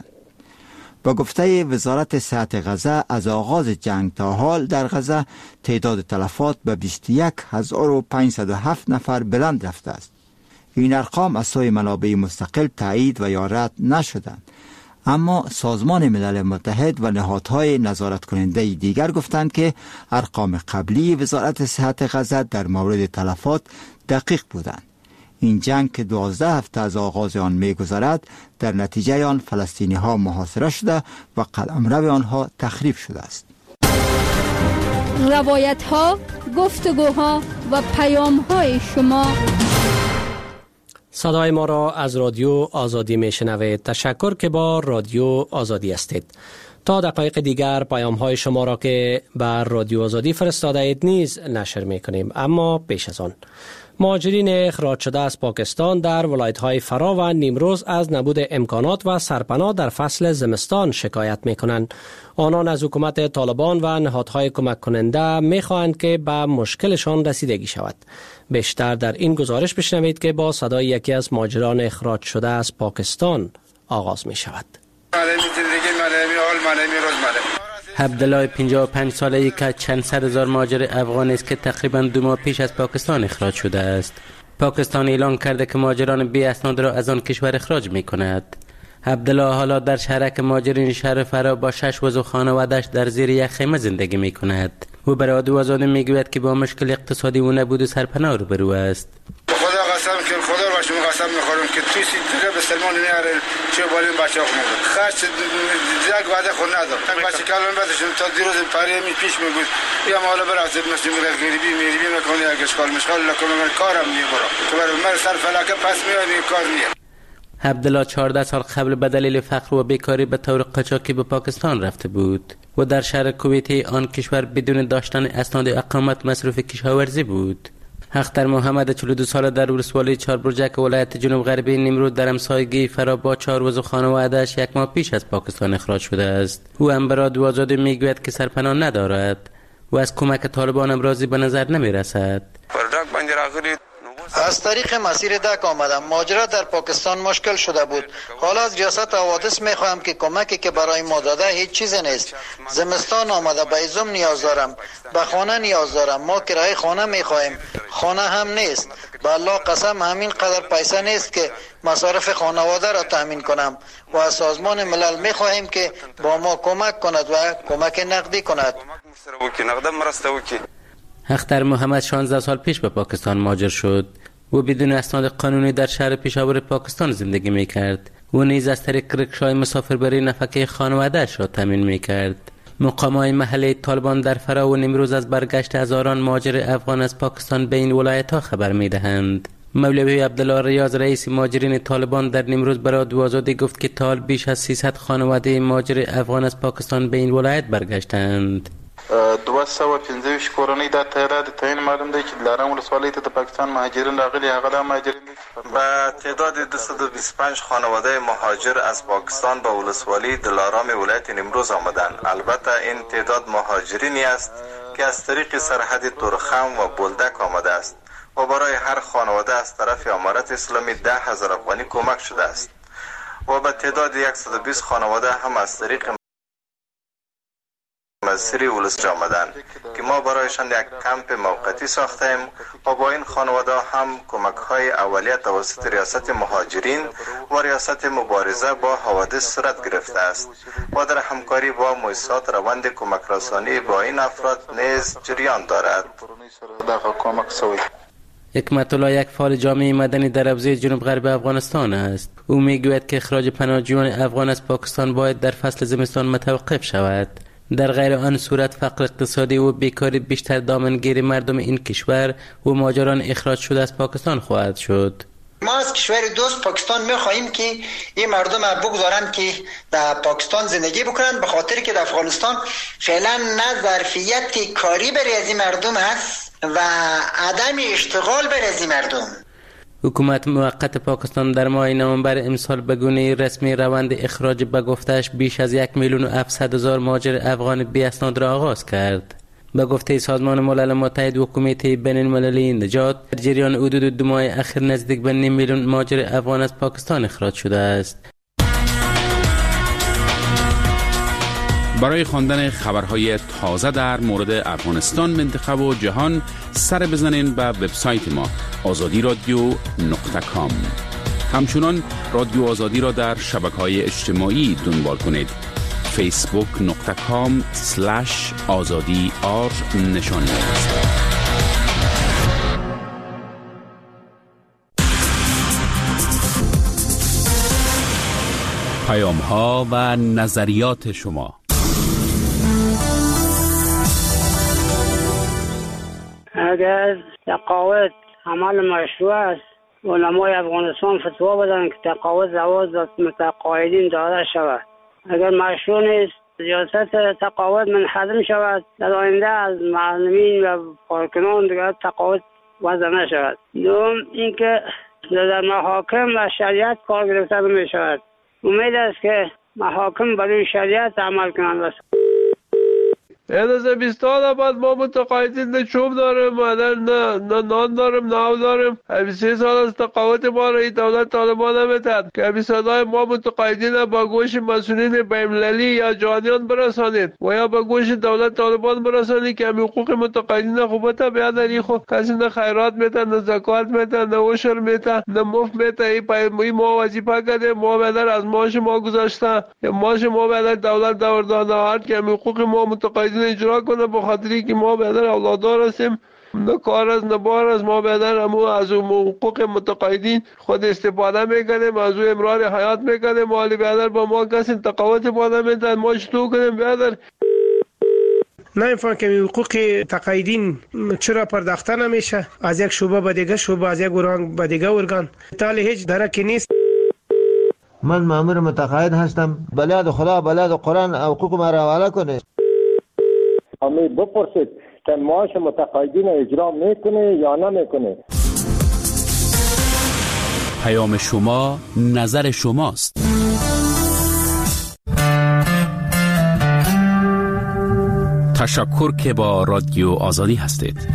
با گفته وزارت صحت غزه، از آغاز جنگ تا حال در غزه تعداد تلفات به بیست و یک هزار و پانصد و هفت نفر بلند رفته است. این ارقام از سوی منابع مستقل تایید و یا رد نشدند، اما سازمان ملل متحد و نهادهای نظارت کننده دیگر گفتند که ارقام قبلی وزارت صحت غزه در مورد تلفات دقیق بودند. این جنگ که دوازده هفته از آغاز آن می‌گذرد، در نتیجه آن فلسطینی ها محاصره شده و قلمرو آنها تخریب شده است. روایت ها، گفتگوها و پیام های شما. صدای ما را از رادیو آزادی میشنوید. تشکر که با رادیو آزادی هستید. تا دقایق دیگر پیام های شما را که بر رادیو آزادی فرستاده اید نیز نشر میکنیم. اما پیش از آن، مهاجرین اخراج شده از پاکستان در ولایت‌های فرا و نیمروز از نبود امکانات و سرپناه در فصل زمستان شکایت می‌کنند. آنان از حکومت طالبان و نهادهای کمک کننده می‌خواهند که به مشکلشان رسیدگی شود. بیشتر در این گزارش بشنوید که با صدای یکی از مهاجران اخراج شده از پاکستان آغاز می‌شود. عبدالله پنجاه و پنج ساله‌ای که چند صد هزار مهاجر افغانی است که تقریباً دو ماه پیش از پاکستان اخراج شده است. پاکستان اعلام کرده که مهاجران بی اسناد را از آن کشور اخراج می‌کند. عبدالله حالا در شهرک مهاجرین شهر فرا با شش عضو خانواده‌اش در زیر یک خیمه زندگی می‌کند. او برای رادیو آزادی می‌گوید که با مشکل اقتصادی و نبود سرپناه روبرو است. خدا قسم که خدا را شما قسم می‌خورم که توی سیدره به سلمان نیاره چه بالین بچه‌ها خونده. خرج دیگ بعد خود نداد. تک بچه کلان بعدشون تا دیروز پاره می پیش میگود. یا مالا برات مثل میگه غریبی میریبی میکنه اگه اشکال مشکل لکن من کارم میبرم. تو برای من سر فلکه پس میاد این کار نیه. عبدالله چهارده سال قبل به دلیل فقر و بیکاری به طور قاچاقی به پاکستان رفته بود و در شهر کویت آن کشور بدون داشتن اسناد اقامت مصروف کشاورزی بود. اختر محمد چهل و دو ساله در ولسوالی چهار برجک ولایت جنوب غربی نیمرود در همسایگی فرا با چهار عضو خانواده‌اش یک ماه پیش از پاکستان اخراج شده است. او هم برای دوازده میگوید که سرپناه ندارد و از کمک طالبان هم راضی به نظر نمی رسد. از طریق مسیر دک آمدم. ماجرا در پاکستان مشکل شده بود. حالا از ریاست حوادث میخواهم که کمکی که برای ما داده هیچ چیز نیست. زمستان آمده، به ایزم نیاز دارم، به خانه نیاز دارم. ما کرایه خانه میخواهیم، خانه هم نیست. به الله قسم همین قدر پیسه نیست که مصارف خانواده را تامین کنم و از سازمان ملل میخواهیم که با ما کمک کند و کمک نقدی کند. اختر محمد شانزده سال پیش به پاکستان مهاجر شد و بدون اسناد قانونی در شهر پیشاور پاکستان زندگی می کرد و نیز از طریق رکشای مسافربری نفقه خانواده‌اش را تامین می کرد. مقامات محلی طالبان در فرا و نیمروز از برگشت هزاران مهاجر افغان از پاکستان به این ولایت‌ها خبر می دهند. مولوی عبدالله ریاض رئیس مهاجرین طالبان در نیمروز برای دوازده گفت که تا بیش از سیصد خانواده مهاجر افغان از پاکستان به این ولایت برگشتند. دویست و پنځه ویشت کورنۍ دا تعداد تعیین معلوم دی چې دلارام ولسوالۍ ته د پاکستان مهاجرین راغلي، هغه د مهاجرین با تعداد دویست و بیست و پنج خانواده مهاجر از پاکستان به ولسوالی دلارام ولایت نیمروز آمدند. البته این تعداد مهاجرینی است که از طریق سرحد تورخم و بولدک آمده است و برای هر خانواده از طرف امارت اسلامی ده هزار افغانی کمک شده است و به تعداد صد و بیست خانواده هم از طریق مسیری ولس آمدند که ما برایشان یک کمپ موقتی ساختیم و با این خانواده هم کمک های اولیه توسط ریاست مهاجرین و ریاست مبارزه با حوادث صورت گرفته است و در همکاری با مؤسسات روند کمک رسانی با این افراد نیز جریان دارد. حکمت الله یک فعال جامعه مدنی در حوزه جنوب غرب افغانستان است. او میگوید که اخراج پناهجویان افغان از پاکستان باید در فصل زمستان متوقف شود. در غیر آن صورت فقر اقتصادی و بیکاری بیشتر دامنگیر مردم این کشور و مهاجران اخراج شده از پاکستان خواهد شد. ما از کشور دوست پاکستان می‌خواهیم که این مردم بگذارن که در پاکستان زندگی بکنن، به خاطر که در افغانستان فعلا نه ظرفیت کاری برای از این مردم هست و عدم اشتغال برای از این مردم. حکومت موقت پاکستان در ماه نوامبر امسال به گونه رسمی روند اخراج به گفته‌اش بیش از یک میلیون و هفتصد هزار مهاجر افغان بی اسناد را آغاز کرد. به گفته سازمان ملل متحد و کمیته بین المللی نجات، در جریان حدود دو ماه اخیر نزدیک به نیم میلیون مهاجر افغان از پاکستان اخراج شده است. برای خواندن خبرهای تازه در مورد افغانستان، منطقه و جهان سر بزنین به وبسایت ما آزادی رادیو نقطه کام. همچنان رادیو آزادی را در شبکه‌های اجتماعی دنبال کنید. فیسبوک نقطه کام سلش آزادی آر نشانی است. پیام ها و نظریات شما. اگر تقاعد عمل مشروع است، علمای افغانستان فتوا بدن که تقاعد زواج متقاعدین داده شود. اگر مشروع نیست، ریاست تقاعد منحدم شود، در آینده از معلمین و کارکنان دیگر تقاعد وضع نشود. دوم اینکه در محاکم و شریعت کار گرفته می شود. امید است که محاکم برای شریعت عمل کنند. از بیستان بعد ما متقاعدین نه چوب دارم، نه نه نان دارم، نه آب دارم. سه سال از تقاعد ما را دولت طالبان نمیداد که صدای ما متقاعدین با گوش مسئولین بین‌المللی یا جهانیان برسانید و یا با گوش دولت طالبان برسانید که حقوق متقاعدین خوبت بیاد. در خو کسی نه خیرات میده، نه زکات میده، نه عشر میده، نه مفت میده. این ما وظیفه کرده، ما بدر از ماش ما گذاشته، ماش ما بدر دولت دور داده هر که حقوق ما متقاعدین اجرا کنه، به خاطری که ما بدر اولادار هستیم، نه کار از نه بار از ما بدر همو از حقوق متقاعدین خود استفاده میکنیم، از او امرار حیات میکنیم. مالی بدر با ما کسی تقاعد پاده میدن، ما چطور کنیم بدر؟ نمیفهم که حقوق تقاعدین چرا پرداخته نمیشه از یک شعبه به دیگه شعبه، از یک ارگان به دیگه ارگان، تالی هیچ درکی نیست. من مأمور متقاعد هستم. بلاد خدا بلاد قرآن حقوق ما را حواله کنه. امی بپرسید که معاش متقاعدین اجرا میکنه یا نمیکنه. پیام شما نظر شماست. تشکر که با رادیو آزادی هستید.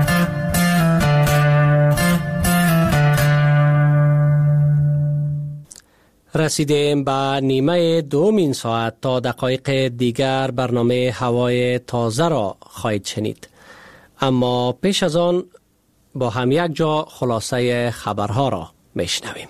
رسیدیم به نیمه دومین ساعت. تا دقایق دیگر برنامه هوای تازه را خواهید شنید، اما پیش از آن با هم یک جا خلاصه خبرها را میشنویم.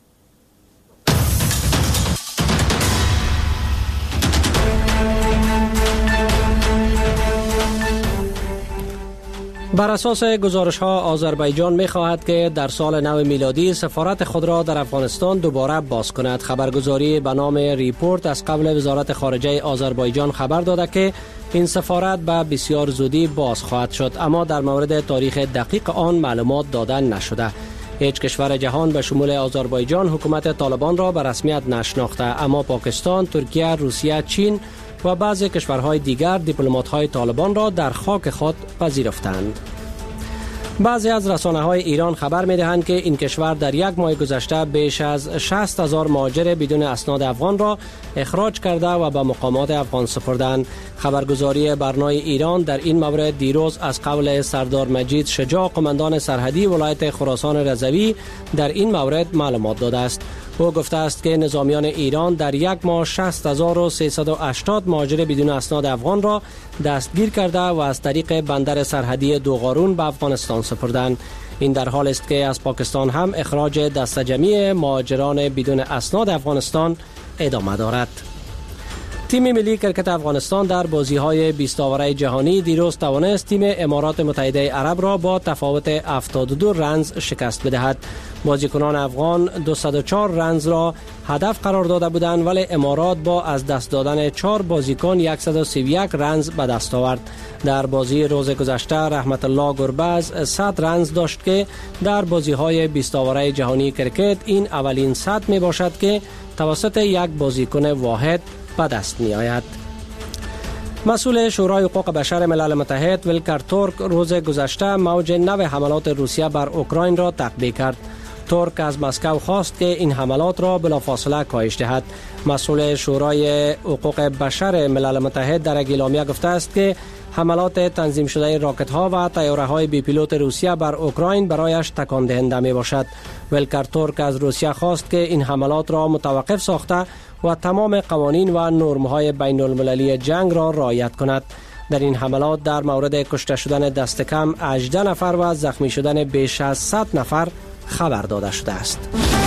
بر اساس گزارش ها آذربایجان می خواهد که در سال نو میلادی سفارت خود را در افغانستان دوباره باز کند. خبرگزاری به نام ریپورت از قبل وزارت خارجه آذربایجان خبر داده که این سفارت به بسیار زودی باز خواهد شد، اما در مورد تاریخ دقیق آن معلومات داده نشده. هیچ کشور جهان به شمول آذربایجان حکومت طالبان را به رسمیت نشناخته، اما پاکستان، ترکیه، روسیه، چین و بعضی کشورهای دیگر دیپلمات‌های طالبان را در خاک خود پذیرفتند. بعضی از رسانه‌های ایران خبر می‌دهند که این کشور در یک ماه گذشته بیش از شصت هزار مهاجر بدون اسناد افغان را اخراج کرده و به مقامات افغان سپردند. خبرگزاری برنای ایران در این مورد دیروز از قول سردار مجید شجاع، قماندان سرحدی ولایت خراسان رضوی، در این مورد معلومات داده است. او گفته است که نظامیان ایران در یک ماه شصت هزار و سیصد و هشتاد مهاجر بدون اسناد افغان را دستگیر کرده و از طریق بندر سرحدی دوغارون به افغانستان سپردند. این در حال است که از پاکستان هم اخراج دسته جمعی مهاجران بدون اسناد افغانستان ادامه دارد. تیم ملی کرکت افغانستان در بازی‌های بیست آوره جهانی دیروز توانست تیم امارات متحده عرب را با تفاوت هفتاد و دو رنز شکست بدهد. بازیکنان افغان دویست و چهار رنز را هدف قرار داده بودند، ولی امارات با از دست دادن چهار بازیکن صد و سی و یک رنز به دست آورد. در بازی روز گذشته رحمت الله گربز صد رنز داشت که در بازی‌های بیست آوره جهانی کرکت این اولین صد می باشد که توسط یک بازیکن واحد به دست می آید. مسئول شورای حقوق بشر ملل متحد ولکر تورک روز گذشته موج نو حملات روسیه بر اوکراین را تقبیح کرد. ترک از مسکو خواست که این حملات را بلافاصله کاهش دهد. مسئول شورای حقوق بشر ملل متحد در اعلامیه گفته است که حملات تنظیم شده راکت ها و طیاره های بی پیلوت روسیه بر اوکراین برایش تکان دهنده می باشد. ولکر تورک از روسیه خواست که این حملات را متوقف ساخته و تمام قوانین و نرم های بین المللی جنگ را رعایت کند. در این حملات در مورد کشته شدن دست کم هجده نفر و زخمی شدن بیش از صد نفر خبر داده شده است.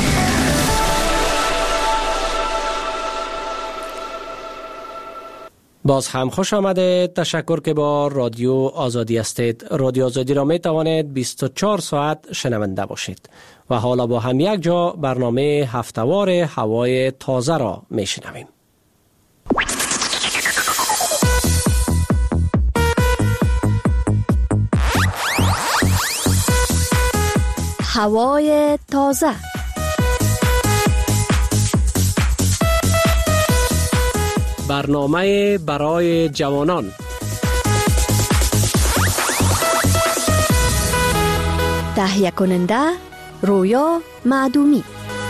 باز هم خوش آمده. تشکر که با رادیو آزادی هستید. رادیو آزادی را می توانید بیست و چهار ساعت شنونده باشید. و حالا با هم یک جا برنامه هفتهوار هوای تازه را می شنویم. هوای تازه. برنامه برای جوانان. تهیه کننده رویا معدومی.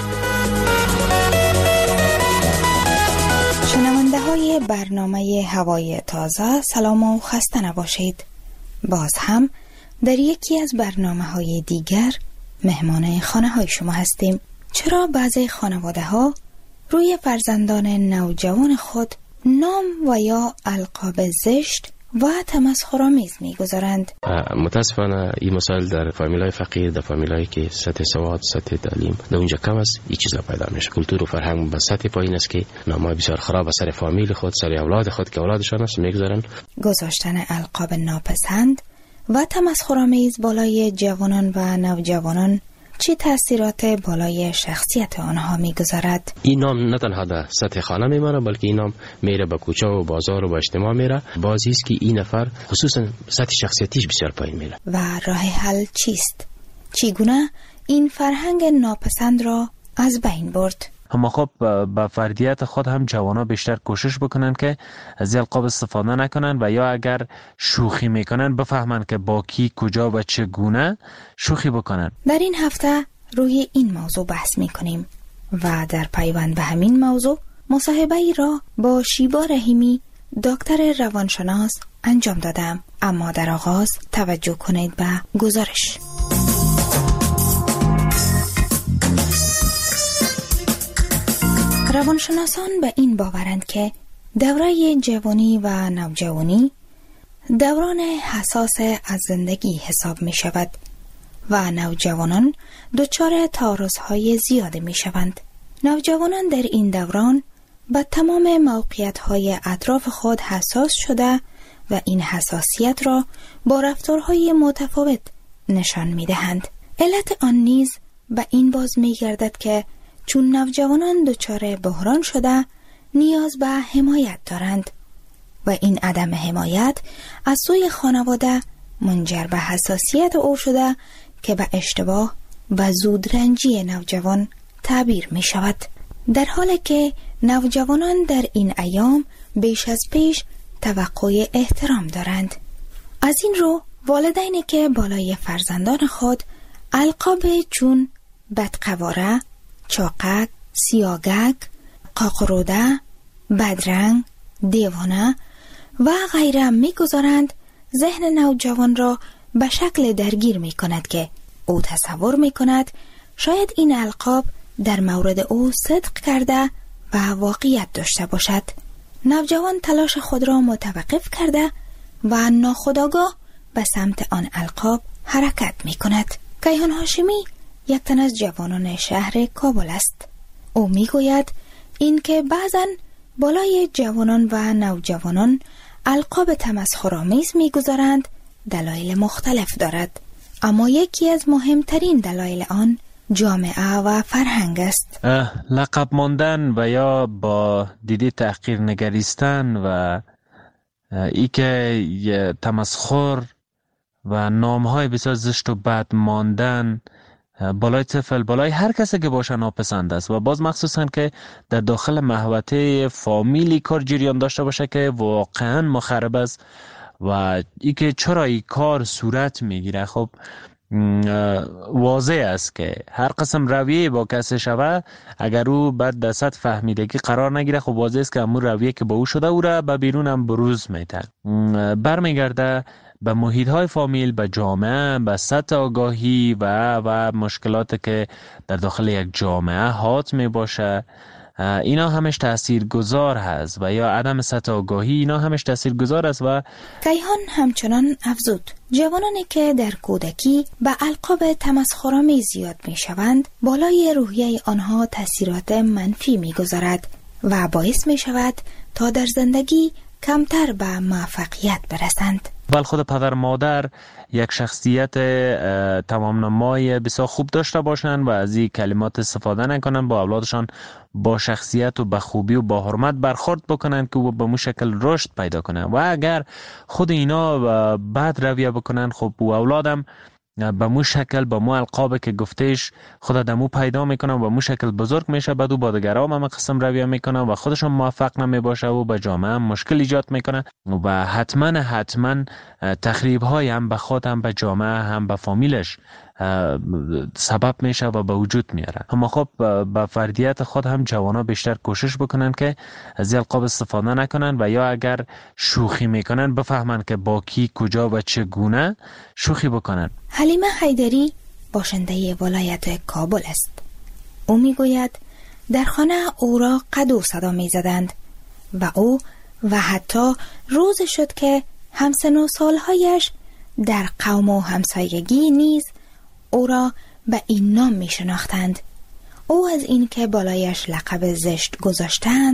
شنونده های برنامه هوای تازه، سلام و خسته نباشید. باز هم در یکی از برنامه های دیگر مهمان خانه های شما هستیم. چرا بعضی خانواده ها روی فرزندان نوجوان خود نام و یا القاب زشت و تمسخرآمیز می‌گذارند؟ متاسفانه این مسائل در فامیلای فقیر، در فامیلایی که سطح سواد، سطح تعلیم در اونجا کم است، این چیزا پیدا میشه. کلتور و فرهنگ به سطح پایین است که نامای بسیار خراب سر فامیل خود، سر اولاد خود که اولادشان است می‌گذارن. گذاشتن القاب ناپسند و تمسخرآمیز بالای جوانان و نوجوانان چه تأثیرات بالای شخصیت آنها میگذارد؟ این نام نه تنها در سطح خانه میمانه، بلکه این نام میره به کوچه و بازار و به اجتماع میره. بازی است که این نفر خصوصا سطح شخصیتیش بسیار پایین میره. و راه حل چیست؟ چگونه این فرهنگ ناپسند را از بین برد؟ اما خب با فردیت خود هم جوانا بیشتر کوشش بکنن که از القاب استفاده نکنن و یا اگر شوخی میکنن بفهمن که با کی کجا و چگونه شوخی بکنن. در این هفته روی این موضوع بحث میکنیم و در پیوند به همین موضوع مصاحبه ای را با شیبا رحیمی دکتر روانشناس انجام دادم. اما در آغاز توجه کنید به گزارش. روانشناسان به این باورند که دوره جوانی و نوجوانی دوران حساس از زندگی حساب می شود و نوجوانان دچار تعارض‌های زیاده می شوند. نوجوانان در این دوران به تمام موقعیت‌های اطراف خود حساس شده و این حساسیت را با رفتارهای متفاوت نشان می دهند. علت آن نیز به این باز می گردد که چون نوجوانان دچار بحران شده نیاز به حمایت دارند و این عدم حمایت از سوی خانواده منجر به حساسیت او شده که به اشتباه و زودرنجی نوجوان تعبیر می شود. در حالی که نوجوانان در این ایام بیش از پیش توقع احترام دارند. از این رو والدینی که بالای فرزندان خود القاب چون بدقواره، چاقک، سیاگک، قاقروده، بدرنگ، دیوانه و غیره میگذارند، ذهن نوجوان را به شکل درگیر می کند که او تصور می کند شاید این القاب در مورد او صدق کرده و واقعیت داشته باشد. نوجوان تلاش خود را متوقف کرده و ناخودآگاه به سمت آن القاب حرکت می کند. کیهان هاشمی یک تن از جوانان شهر کابل است. او می گوید این که بعضن بالای جوانان و نوجوانان القاب تمسخرآمیز می گذارند دلایل مختلف دارد، اما یکی از مهمترین دلایل آن جامعه و فرهنگ است. لقب ماندن و یا با دیده تحقیر نگریستن و ای که تمسخر و نامهای بسیار زشت و بد ماندن بالای طفل، بالای هر کسی که باشه ناپسند است و باز مخصوصا که در داخل محوطه فامیلی کار جریان داشته باشه که واقعا مخرب است و ای که چرا این کار صورت میگیره. خب واضح است که هر قسم رویه با کسی شوه اگر او بعد در سطح فهمیدگی قرار نگیره، خب واضح است که همون رویه که با او شده او را به بیرون هم بروز میده، برمیگرده به محیط های فامیل، به جامعه، به سطح آگاهی و و مشکلات که در داخل یک جامعه حات می باشه. اینا همش تأثیر گذار هست و یا عدم سطح آگاهی اینا همش تأثیر گذار است. و کیهان همچنان افزود جوانانی که در کودکی به القاب تمسخرآمیز زیاد می شوند بالای روحیه آنها تأثیرات منفی می گذارد و باعث می شود تا در زندگی کمتر به موفقیت برسند. بل خود پدر مادر یک شخصیت تمام نمای بسیار خوب داشته باشند و از این کلمات استفاده نکنند، با اولادشان با شخصیت و با خوبی و با حرمت برخورد بکنند که او به مو شکل رشد پیدا کنند. و اگر خود اینا بد رویه بکنند، خب او اولادم به مو شکل با مو القاب که گفتهش خود دمو پیدا میکنن و مو شکل بزرگ میشه، بعد او با دیگران هم قسم رویه میکنن و خودشون موفق نمیباشه و به جامعه هم مشکل ایجاد میکنه و حتما حتما تخریب های هم به خود هم به جامعه هم به فامیلش سبب میشه و به وجود میاره. اما خب با فردیت خود هم جوانا بیشتر کوشش بکنن که از القاب استفاده نکنن و یا اگر شوخی میکنن بفهمن که با کی کجا و چگونه شوخی بکنن. حلیمه حیدری باشنده ولایت کابل است. او میگوید در خانه او را قدو صدا میزدند و او و حتی روز شد که همسن و سالهایش در قوم و همسایگی نیز او را به این نام می شناختند. او از این که بالایش لقب زشت گذاشتند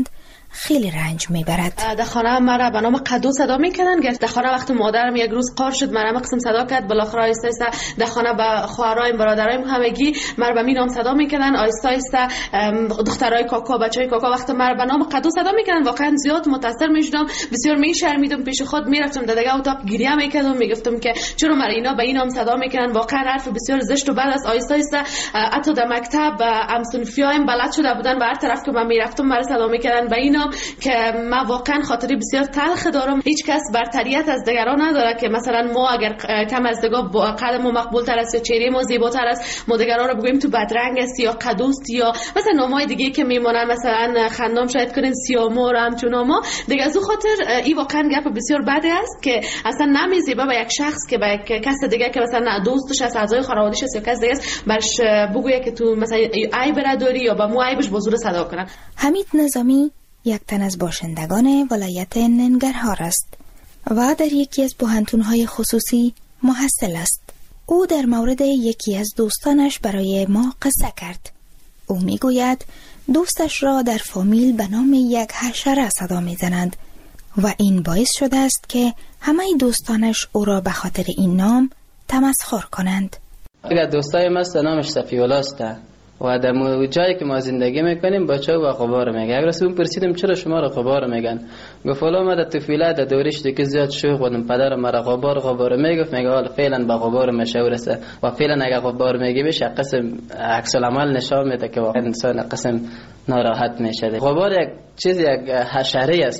خیلی رنج میبرد. در خانه مرا به نام قدو صدا میکنن. در خانه وقتی مادرم یک روز قار شد مرا قسم صدا کرد، بالاخره آیسته آیسته در خانه به خواهرایم برادرایم همگی مرا به می نام صدا میکنن. آیسته آیسته دخترای کاکا بچهای کاکا وقتی مرا به نام قدو صدا میکنن واقعا زیاد متاثر میشدم، بسیار میشرمیدم، پیش خود میرفتم در دیگه اتاق گریه میکردم، میگفتم که چرا مرا اینا به این نام صدا میکنن، واقعا حرف بسیار زشت. و بعد از آیسته آیسته حتی در مکتب همسنفیایم بلد شده بودن و هر طرف که من میرفتم مرا صدا میکردن به این نام که من واقعا خاطری بسیار تلخ دارم. هیچ کس برتریت از دیگران نداره که مثلا ما اگر کم از دیگه قد ما مقبول تر است یا چهره ما زیباتر است ما دیگران رو بگوییم تو بدرنگ است یا قدوست یا مثلا نامای دیگه که میمونن، مثلا خندام شاید کنین سیامور همچون ما دیگه. از اون خاطر این واقعا گپ بسیار بده است که اصلا نمیزیبه به یک شخص که به کس دیگه که مثلا دوستش است، اعضای خانواده‌اش است یا کس دیگه است برش بگویه که تو مثلا عیب داری یا با مو عیبش با زور صدا کنن. حمید نظامی یک تن از باشندگان ولایت ننگرهار است و در یکی از پوهنتون‌های خصوصی محصل است. او در مورد یکی از دوستانش برای ما قصه کرد. او میگوید دوستش را در فامیل به نام یک حشره صدا میزنند و این باعث شده است که همه دوستانش او را به خاطر این نام تمسخر کنند. اگر دوستای ما نامش صفی‌الله است و در جایی که ما زندگی میکنیم بچه و غبار میگه. اگر از اون پرسیدم چرا شما را غبار میگن، گفت والا ما در طفولیت در دورش دیگه زیاد شوخ بودم، پدرم مرا غبار غبار میگفت، میگه حالا فعلا با غبار مشهور است و فعلا اگر غبار میگی بهش قسم عکس العمل نشان میده که واقعا انسان قسم ناراحت میشه. غبار یک چیز یک حشره است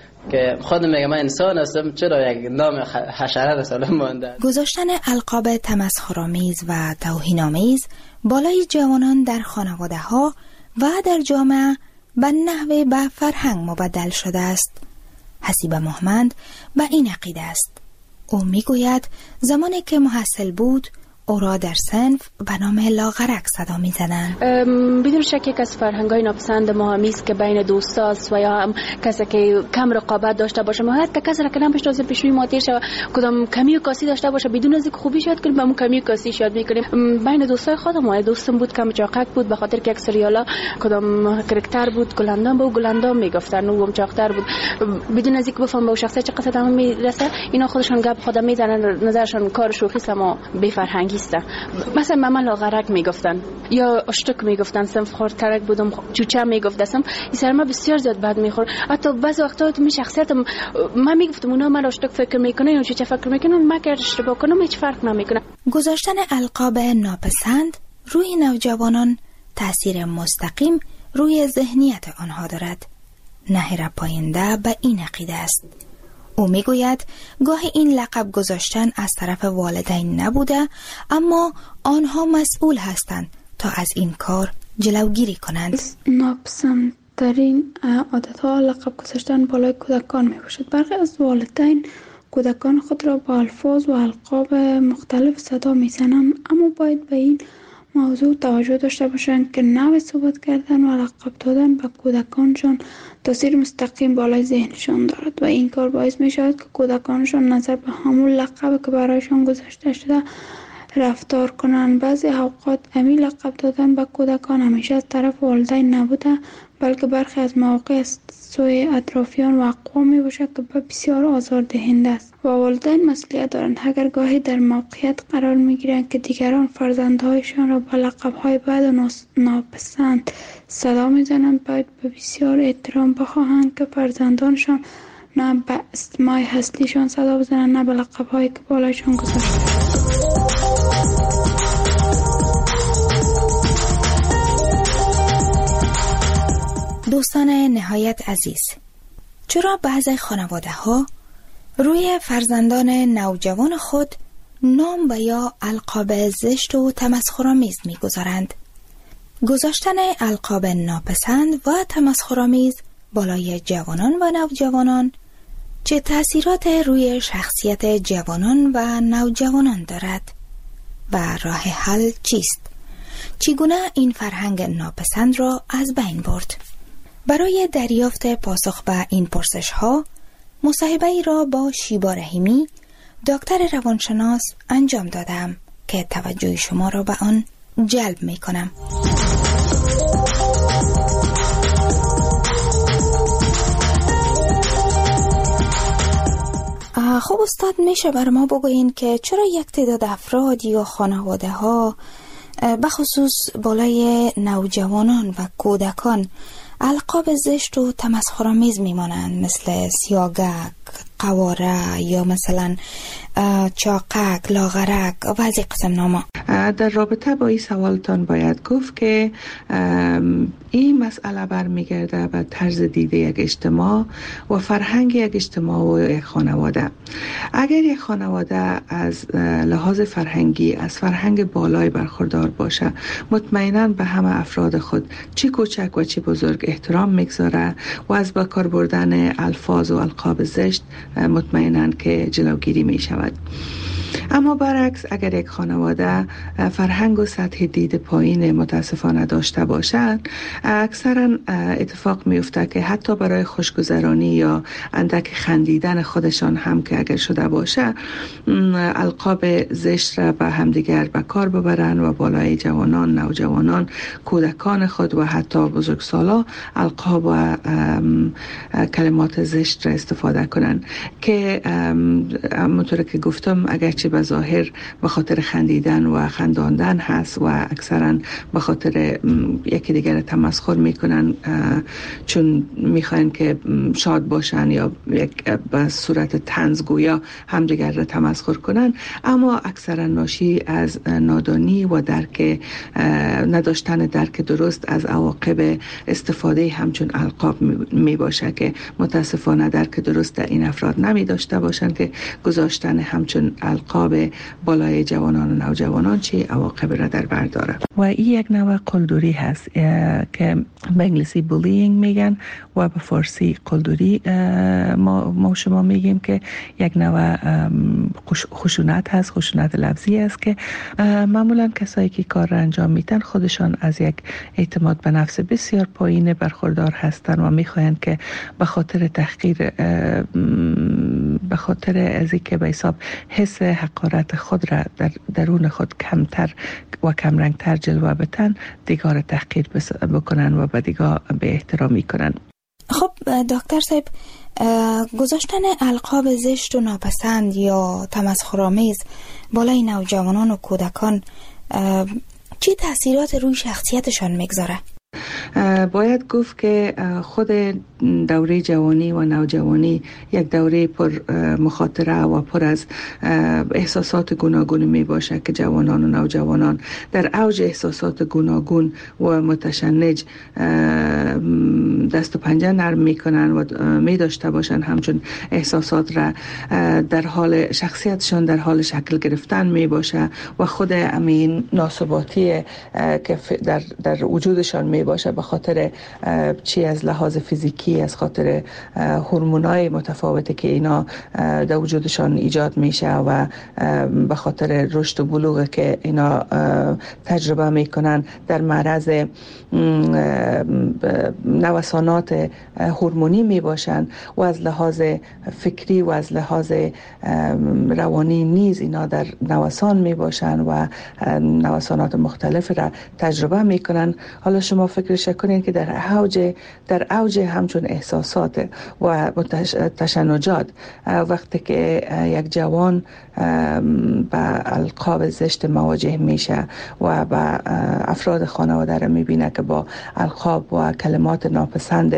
که خود میگه من انسان هستم، چرا یک نام حشره رساله مونده. گذاشتن القاب تمسخرآمیز و توهین‌آمیز بالای جوانان در خانواده ها و در جامعه به نحوه به فرهنگ مبدل شده است. حسیب محمد به این عقیده است. او میگوید زمانی که محصل بود او را در صنف به نام لاغرک صدا می زدن. بدون شک یک از فرهنگ‌های ناپسند ما همی است که بین دوستاست و یا هم کسی که کم رقابت داشته باشه، ما حتی کسی را که نمی‌شناسیم پیشوی ماتیش کدام کمی و کاسی داشته باشه بدون از اینکه خوبی شاید کنیم به اون کمی و کاسی شاید می‌کنیم. بین دوستای خودم ما دوستم بود کم چاقک بود به خاطر که یک سریالا کدام کاراکتر بود گلندام به گلندام میگفتن و هم چاقتر بود، بدون از اینکه بفهم به شخصیت چه قصد هم میرسه اینا خودشون گپ خودم میزنن، نظرشون کار شوخی است اما بی فرهنگی. مثلا ماما لاغرک میگفتن یا اشتک میگفتن، صنف خورترک بودم چوچه میگفتم، این سر ما بسیار زیاد بد میخور. حتی بعضی وقتا تو می شخصیتم من میگفتم اونا من اشتک فکر میکنه یا چوچه فکر میکنن، من که اشتباه کنم هیچ فرق نمیکنه. گذاشتن القاب ناپسند روی نوجوانان تاثیر مستقیم روی ذهنیت آنها دارد. نهر پاینده به این عقیده است. او میگوید گاهی این لقب گذاشتن از طرف والدین نبوده اما آنها مسئول هستند تا از این کار جلوگیری کنند. ناپسندترین عادتها لقب گذاشتن بالای کودکان می باشد. برخی از والدین کودکان خود را با الفاظ و القاب مختلف صدا می زنند، اما باید به این موضوع توجه داشته باشند که نوع صحبت کردن و لقب دادن به کودکانشان تاثیر مستقیم بالای ذهنشان دارد و این کار باعث می شود که کودکانشان نظر به همون لقب که برایشان گذاشته شده رفتار کنند. بعضی اوقات همین لقب دادن به کودکان همیشه از طرف والدین نبوده بلکه برخی از مواقع از سوی اطرافیان و اقوام می باشد که بسیار آزاردهنده است و والدین مسئولیت دارند. اگر گاهی در موقعیت قرار می گیرند که دیگران فرزندهایشان را با لقب‌های بد و ناپسند صدا می زنند باید به بسیار احترام بخواهند که فرزندانشان نه به اسمای اصلیشان صدا بزنند نه به لقب‌هایی که بالایشان گذاشته. دوستان نهایت عزیز، چرا بعضی خانواده ها روی فرزندان نوجوان خود نام و یا القاب زشت و تمسخرآمیز می‌گذارند؟ گذاشتن القاب ناپسند و تمسخرآمیز بالای جوانان و نوجوانان چه تأثیرات روی شخصیت جوانان و نوجوانان دارد و راه حل چیست؟ چگونه این فرهنگ ناپسند را از بین برد؟ برای دریافت پاسخ به این پرسش ها مصاحبه ای را با شیبا رحیمی دکتر روانشناس انجام دادم که توجه شما را به آن جلب می کنم. خب استاد، میشه بر ما بگوین که چرا یک تعداد افراد یا خانواده ها بخصوص بالای نوجوانان و کودکان القاب زشت و تمسخرآمیز میمانند، مثل سیاگک، قواره یا مثلا چاقک، لاغرک و از این قسم ناما؟ در رابطه با این سوالتان باید گفت که این مسئله برمیگرده به طرز دیده یک اجتماع و فرهنگ یک اجتماع و یک خانواده. اگر یک خانواده از لحاظ فرهنگی از فرهنگ بالای برخوردار باشه، مطمئناً به همه افراد خود چی کوچک و چی بزرگ احترام میگذاره و از با کار بردن الفاظ و القاب زشت مطمئناً که جلوگیری می شود. اما برعکس، اگر یک خانواده فرهنگ و سطح دید پایین متاسفانه داشته باشند، اکثرا اتفاق میفته که حتی برای خوشگذرانی یا اندک خندیدن خودشان هم که اگر شده باشه، القاب زشت را به همدیگر به کار ببرن و بالای جوانان، نوجوانان، کودکان خود و حتی بزرگسالا القاب و کلمات زشت را استفاده کنن که همونطور که گفتم اگرچه به ظاهر به خاطر خندیدن و خنداندن هست و اکثرا به خاطر یکی دیگر تمسخر میکنن چون میخواین که شاد باشن یا یک به صورت طنز گویا همدیگر را تمسخر کنن، اما اکثرا ناشی از نادانی و درک نداشتن درک درست از عواقب استفاده همچون القاب می باشه که متاسفانه درک درست در این افراد نمی داشته باشند که گذاشتن همچون القاب بالای جوانان و نوجوانان چه عواقب را در بر داره. و این یک نوع قلدری هست که به انگلیسی بولینگ میگن و به فارسی قلدری ما, ما شما میگیم که یک نوع خشونت هست، خشونت لفظی است که معمولا کسایی که کار را انجام میدن خودشان از یک اعتماد به نفس بسیار پایین برخوردار هستند و میخواهند که به خاطر تحقیر، به خاطر از اینکه به حساب حس حقارت خود را در درون خود کمتر و کمرنگتر جلوه بتن، دیگر تحقیر بکنن و به دیگر به احترامی کنن. خب دکتر صاحب، گذاشتن القاب زشت و ناپسند یا تمسخرآمیز بالای نوجوانان و کودکان چه تاثیرات روی شخصیتشان میگذاره؟ باید گفت که خود دوره جوانی و نوجوانی یک دوره پر مخاطره و پر از احساسات گوناگون می باشه که جوانان و نوجوانان در اوج احساسات گوناگون و متشنج دست و پنجه نرم می کنن و می داشته باشن همچون احساسات را در حال شخصیتشان در حال شکل گرفتن می باشه و خود امین ناثباتی که در, در وجودشان می باشه به خاطر چی از لحاظ فیزیکی، از خاطر هورمونای متفاوتی که اینا در وجودشان ایجاد میشه و به خاطر رشد و بلوغ که اینا تجربه میکنن در معرض نوسانات هورمونی میباشن و از لحاظ فکری و از لحاظ روانی نیز اینا در نوسان میباشن و نوسانات مختلف را تجربه میکنن. حالا شما فکرش کنین که در اوج در اوج همچون احساسات و تشنجات وقتی که یک جوان با القاب زشت مواجه میشه و با افراد خانواده را میبینه که با القاب و کلمات ناپسند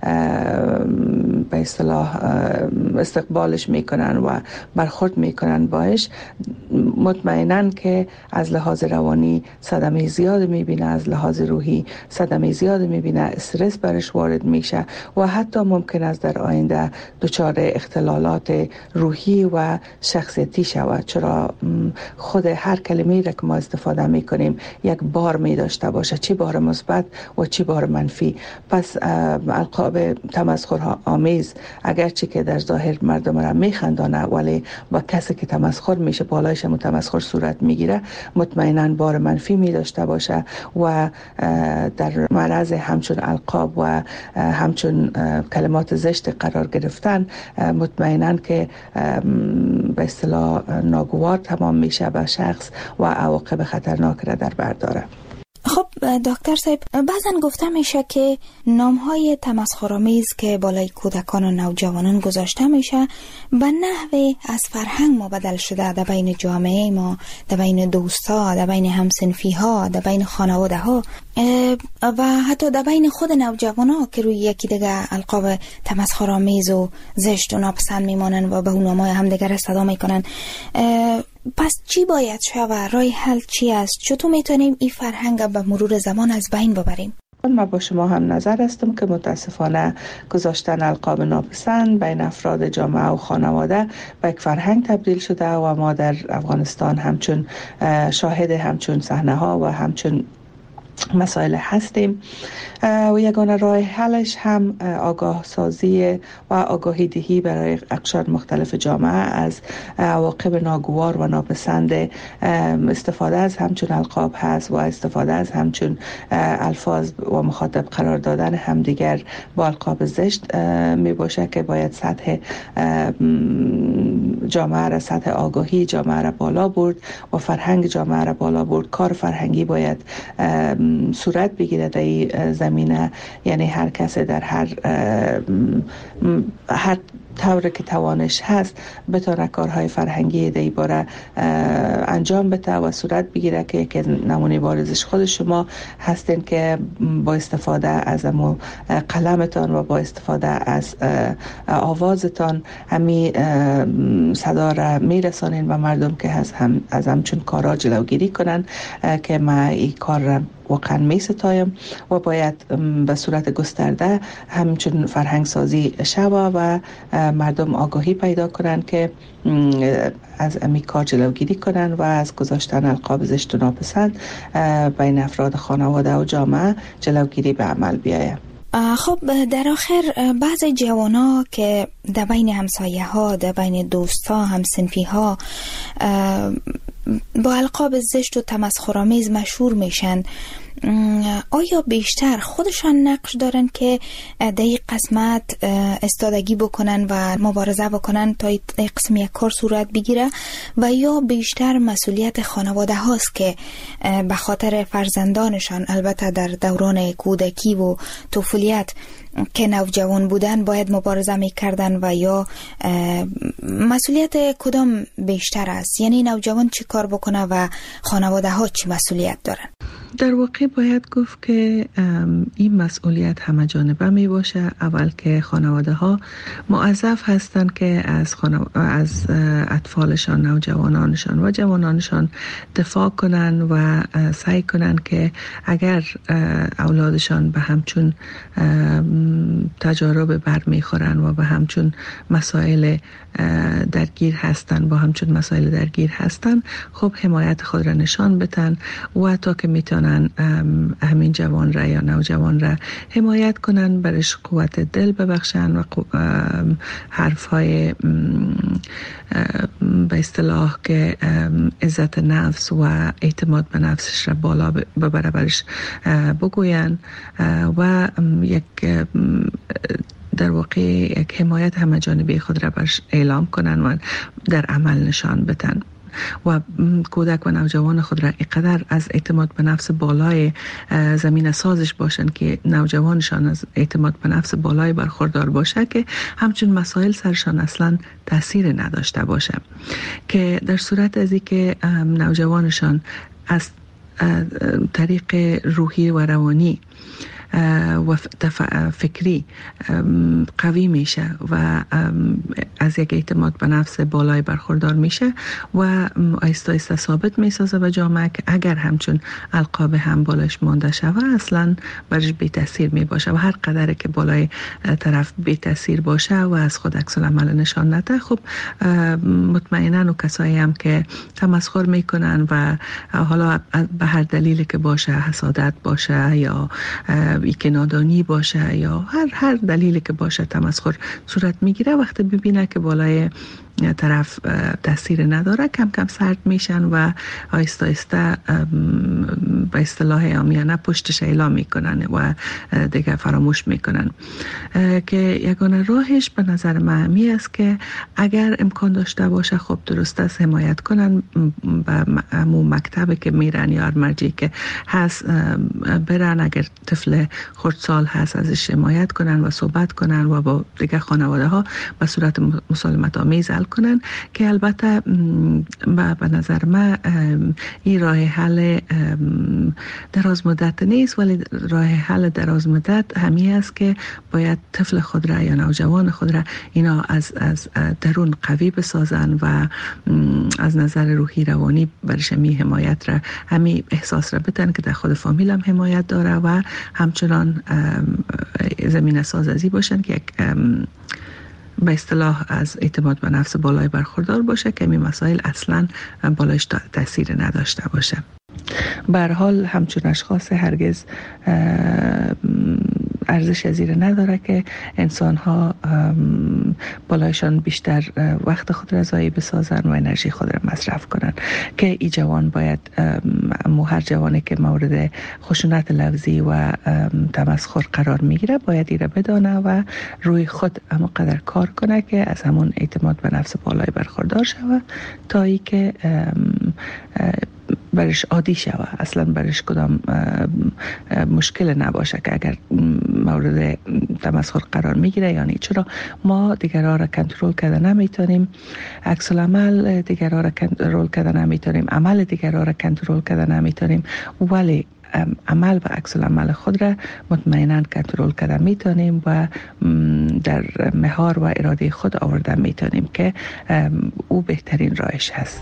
به اصطلاح استقبالش میکنن و برخورد میکنن باش، مطمئناً که از لحاظ روانی صدمه زیاد میبینه، از لحاظ روحی صدمه زیاد میبینه، استرس برش وارد میشه و حتی ممکن است در آینده دچار اختلالات روحی و شخصیتی شود، چرا خود هر کلمه‌ای را که ما استفاده میکنیم یک بار می داشته باشه، چه بار مثبت و چه بار منفی. پس القاب تمسخر آمیز اگرچه که در ظاهر مردم را میخندانه ولی با کسی که تمسخر میشه بالایش متمسخر صورت میگیره، مطمئناً بار منفی می داشته باشه و در معرض همچون القاب و همچون کلمات زشت قرار گرفتن مطمئناً که به اصطلاح ناگوار تمام میشه به شخص و عواقب خطرناک را در بر داره. خب دکتر صاحب، بعضن گفته میشه که نامهای تمسخرآمیز که بالای کودکان و نوجوانان گذاشته میشه به نحوی از فرهنگ ما بدل شده در بین جامعه ما، در بین دوستا، در بین همسنفی ها، در بین خانواده ها و حتی در بین خود نوجوان ها که روی یکی دیگه القاب تمسخرآمیز و زشت و ناپسند میمانن و به اون نامای همدیگر صدا میکنن. پس چی باید شود؟ راه حل چی است؟ چطور میتونیم این فرهنگ به مرور زمان از بین ببریم؟ من با شما هم نظر هستم که متاسفانه گذاشتن القاب ناپسند بین افراد جامعه و خانواده به یک فرهنگ تبدیل شده و ما در افغانستان همچون شاهد همچون صحنه ها و همچون مسائل هستیم و یگانه راه حلش هم آگاه سازی و آگاهی دهی برای اقشار مختلف جامعه از عواقب ناگوار و ناپسند استفاده از همچون القاب هست و استفاده از همچون الفاظ و مخاطب قرار دادن همدیگر با القاب زشت می باشه که باید سطح جامعه را، سطح آگاهی جامعه را بالا برد و فرهنگ جامعه را بالا برد. کار فرهنگی باید صورت بگیره در این زمینه، یعنی هر کس در هر هر طور که توانش هست بتونه کارهای فرهنگی در این باره انجام بده و صورت بگیره که که نمونه بارزش خود شما هستین که با استفاده از امو قلمتان و با استفاده از آوازتان همی صدا را میرسانین و مردم که هست هم از همچون کارا جلوگیری کنن که ما این کار را واقعا می ستایم و باید به صورت گسترده همچون فرهنگ سازی شوه و مردم آگاهی پیدا کنن که از امی کار جلوگیری کنن و از گذاشتن القاب زشت و ناپسند بین افراد خانواده و جامعه جلوگیری به عمل بیاید. خب در آخر بعضی جوانا که در بین همسایه ها، در بین دوستا، همسنفی ها با القاب زشت و تمسخرآمیز مشهور میشن، آیا بیشتر خودشان نقش دارن که در این قسمت استادگی بکنن و مبارزه بکنن تا این قسم یک کار صورت بگیره و یا بیشتر مسئولیت خانواده هاست که به خاطر فرزندانشان، البته در دوران کودکی و طفولیت که نوجوان بودن باید مبارزه میکردن و یا مسئولیت کدام بیشتر است؟ یعنی نوجوان چی کار بکنه و خانواده ها چی مسئولیت دارن؟ در واقع باید گفت که این مسئولیت همه جانبه می باشه. اول که خانواده ها موظف هستند که از, خانو... از اطفالشان، نوجوانانشان و جوانانشان دفاع کنن و سعی کنن که اگر اولادشان به همچون تجارب بر می خورن و به همچون مسائل درگیر هستن با همچون مسائل درگیر هستن خب حمایت خود را نشان بدن و تا که میتونن همین جوان را یا نوجوان را حمایت کنن، برش قوت دل ببخشن و حرفهای به اصطلاح که عزت نفس و اعتماد به نفسش را بالا ببره برش بگوین و یک در واقع یک حمایت همه جانبه خود را برش اعلام کنن و در عمل نشان بدن و کودک و نوجوان خود را اینقدر از اعتماد به نفس بالای زمین سازش باشن که نوجوانشان از اعتماد به نفس بالای برخوردار باشه که همچون مسائل سرشان اصلا تاثیر نداشته باشه، که در صورت از اینکه نوجوانشان از طریق روحی و روانی و فکری قوی میشه و از یک اعتماد به نفس بالای برخوردار میشه و آیسته آیسته ثابت میسازه به جامعه که اگر همچون القاب هم بالایش مانده شوه اصلا برش بی تاثیر می باشه و هر قدر که بالای طرف بی تاثیر باشه و از خود عکس العمل نشان نده، خب مطمئنا و کسایی هم که تمسخر میکنن و حالا به هر دلیلی که باشه، حسادت باشه یا ای که نادانی باشه یا هر هر دلیلی که باشه تمسخر صورت میگیره، وقتی ببینه که بالای طرف تاثیر نداره، کم کم سرد میشن و آیسته آیسته به اصطلاح عامیانه پشتش اعلام میکنن و دیگه فراموش میکنن. که یگانه راهش به نظر من می است که اگر امکان داشته باشه خب درست است حمایت کنن، به همون مکتبی که میرن یا مرجعی که هست برن، اگر طفل خردسال هست ازش حمایت کنن و صحبت کنن و با دیگه خانواده ها به صورت مسالمت آمیز حل کنن. که البته به نظر من این راه حل دراز مدت نیست، ولی راه حل دراز مدت همین است که باید طفل خود را یا نوجوان خود را اینا از از درون قوی بسازن و از نظر روحی روانی برش می حمایت را همین احساس را بتن که در خود فامیل هم حمایت داره و همچنان زمین سازی باشن که یک به اصطلاح از اعتماد به نفس بالای برخوردار باشه که این مسائل اصلا بالایش تاثیر نداشته باشه. به هر حال همچون اشخاص هرگز ارزش زیر نداره که انسان ها بالایشان بیشتر وقت خود را ضایع بسازن و انرژی خود را مصرف کنن. که ای جوان باید مو هر جوانی که مورد خشونت لفظی و تمسخر قرار میگیره باید ایره بدانه و روی خود اما قدر کار کنه که از همون اعتماد به نفس بالای برخوردار شوه تا ای که برش عادی شوه، اصلا برش کدام مشکل نباشه که اگر مورد تمسخر قرار میگیره. یعنی چرا ما دیگرها را کنترل کرده نمیتونیم، عکس العمل دیگرها را کنترل کرده نمیتونیم، عمل دیگرها را کنترل کرده نمیتونیم، ولی عمل و عکس العمل خود را مطمئنا کنترل کرده میتونیم و در مهار و اراده خود آورده میتونیم که او بهترین راهش هست.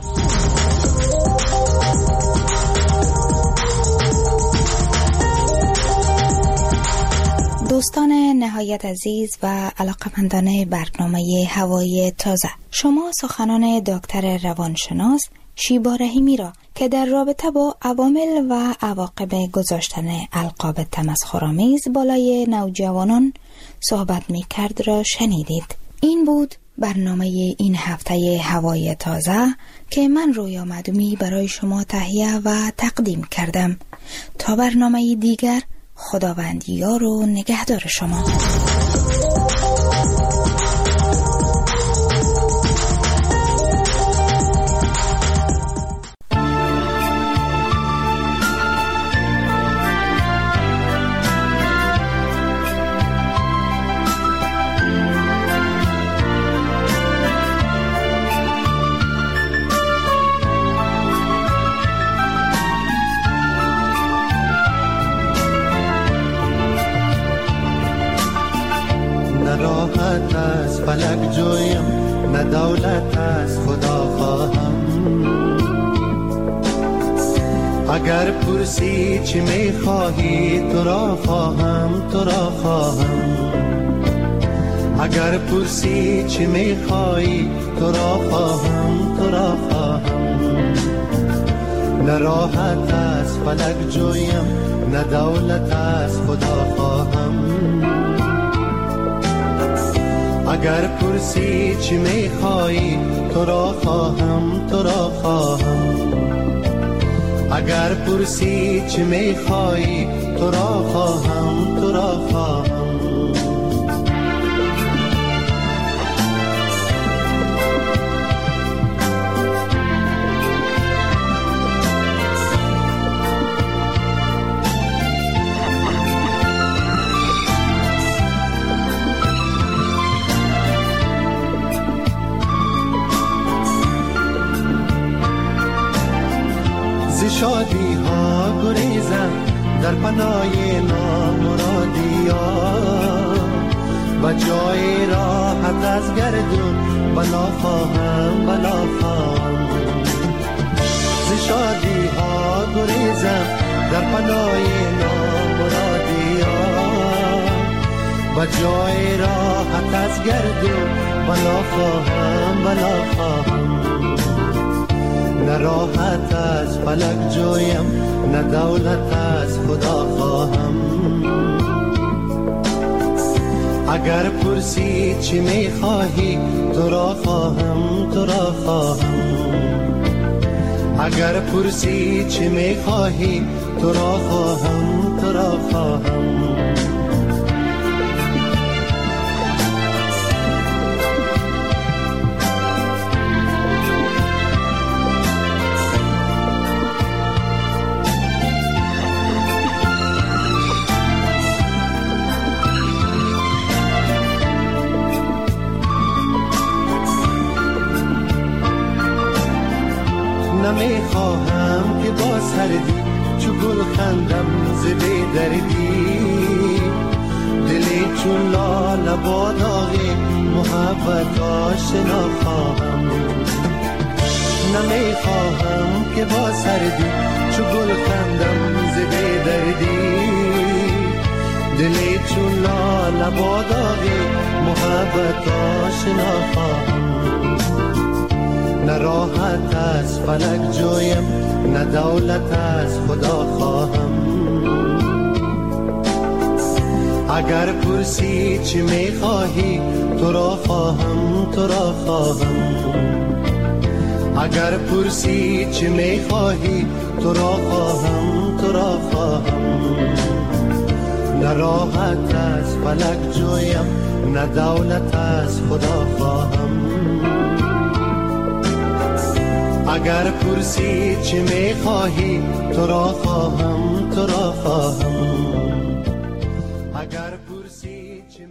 دوستان نهایت عزیز و علاقمندان برنامه هوای تازه، شما سخنان دکتر روانشناس شیبا رحیمی را که در رابطه با عوامل و عواقب گذاشتن القاب تمسخرآمیز بالای نوجوانان صحبت می کرد را شنیدید. این بود برنامه این هفته هوای تازه که من رویا مدومی برای شما تهیه و تقدیم کردم. تا برنامه دیگر، خداوند یار و نگهدار شما. راحت از فلک جویم، نه دولت از خدا خواهم. اگر پرسی چی میخواهی تو را خواهم، تو را خواهم. اگر پرسی چی میخواهی تو را خواهم، تو را خواهم. نه راحت از فلک جویم، نه دولت از خدا خواهم. اگر پرسی چی میخوایی تو را خواهم، تو را خواهم. اگر پرسی چی میخوایی تو را خواهم، تو را خواهم. شادی ها گریزم در پناه نامرادی ها و جای راحت از گردون بلا خواهم، بلا خواهم. ز شادی ها گریزم در پناه نامرادی ها و جای راحت از گردون بلا خواهم، بلا خواهم. نه راحت از فلک جویم، نه دولت از خدا خواهم. اگر پرسی چی میخواهی تو را خواهم تو را خواهم اگر پرسی چی میخواهی تو را خواهم تو را خواهم نمیخواهم که با سردی چو گل خندم ز بی دردی دلی چون لاله با داغی محبت آشنا خواهم نمیخواهم که با سردی چو گل خندم ز بی دردی دلی چون لاله با داغی محبت آشنا خواهم نه راحت از فلک جویم نه دولت از خدا خواهم اگر پرسی چی میخواهی تو را خواهم تو را خواهم اگر پرسی چی میخواهی تو را خواهم تو را خواهم نه راحت از فلک جویم نه دولت از خدا خواهم اگر پرسی چی میخواهی تو را خواهم تو را خواهم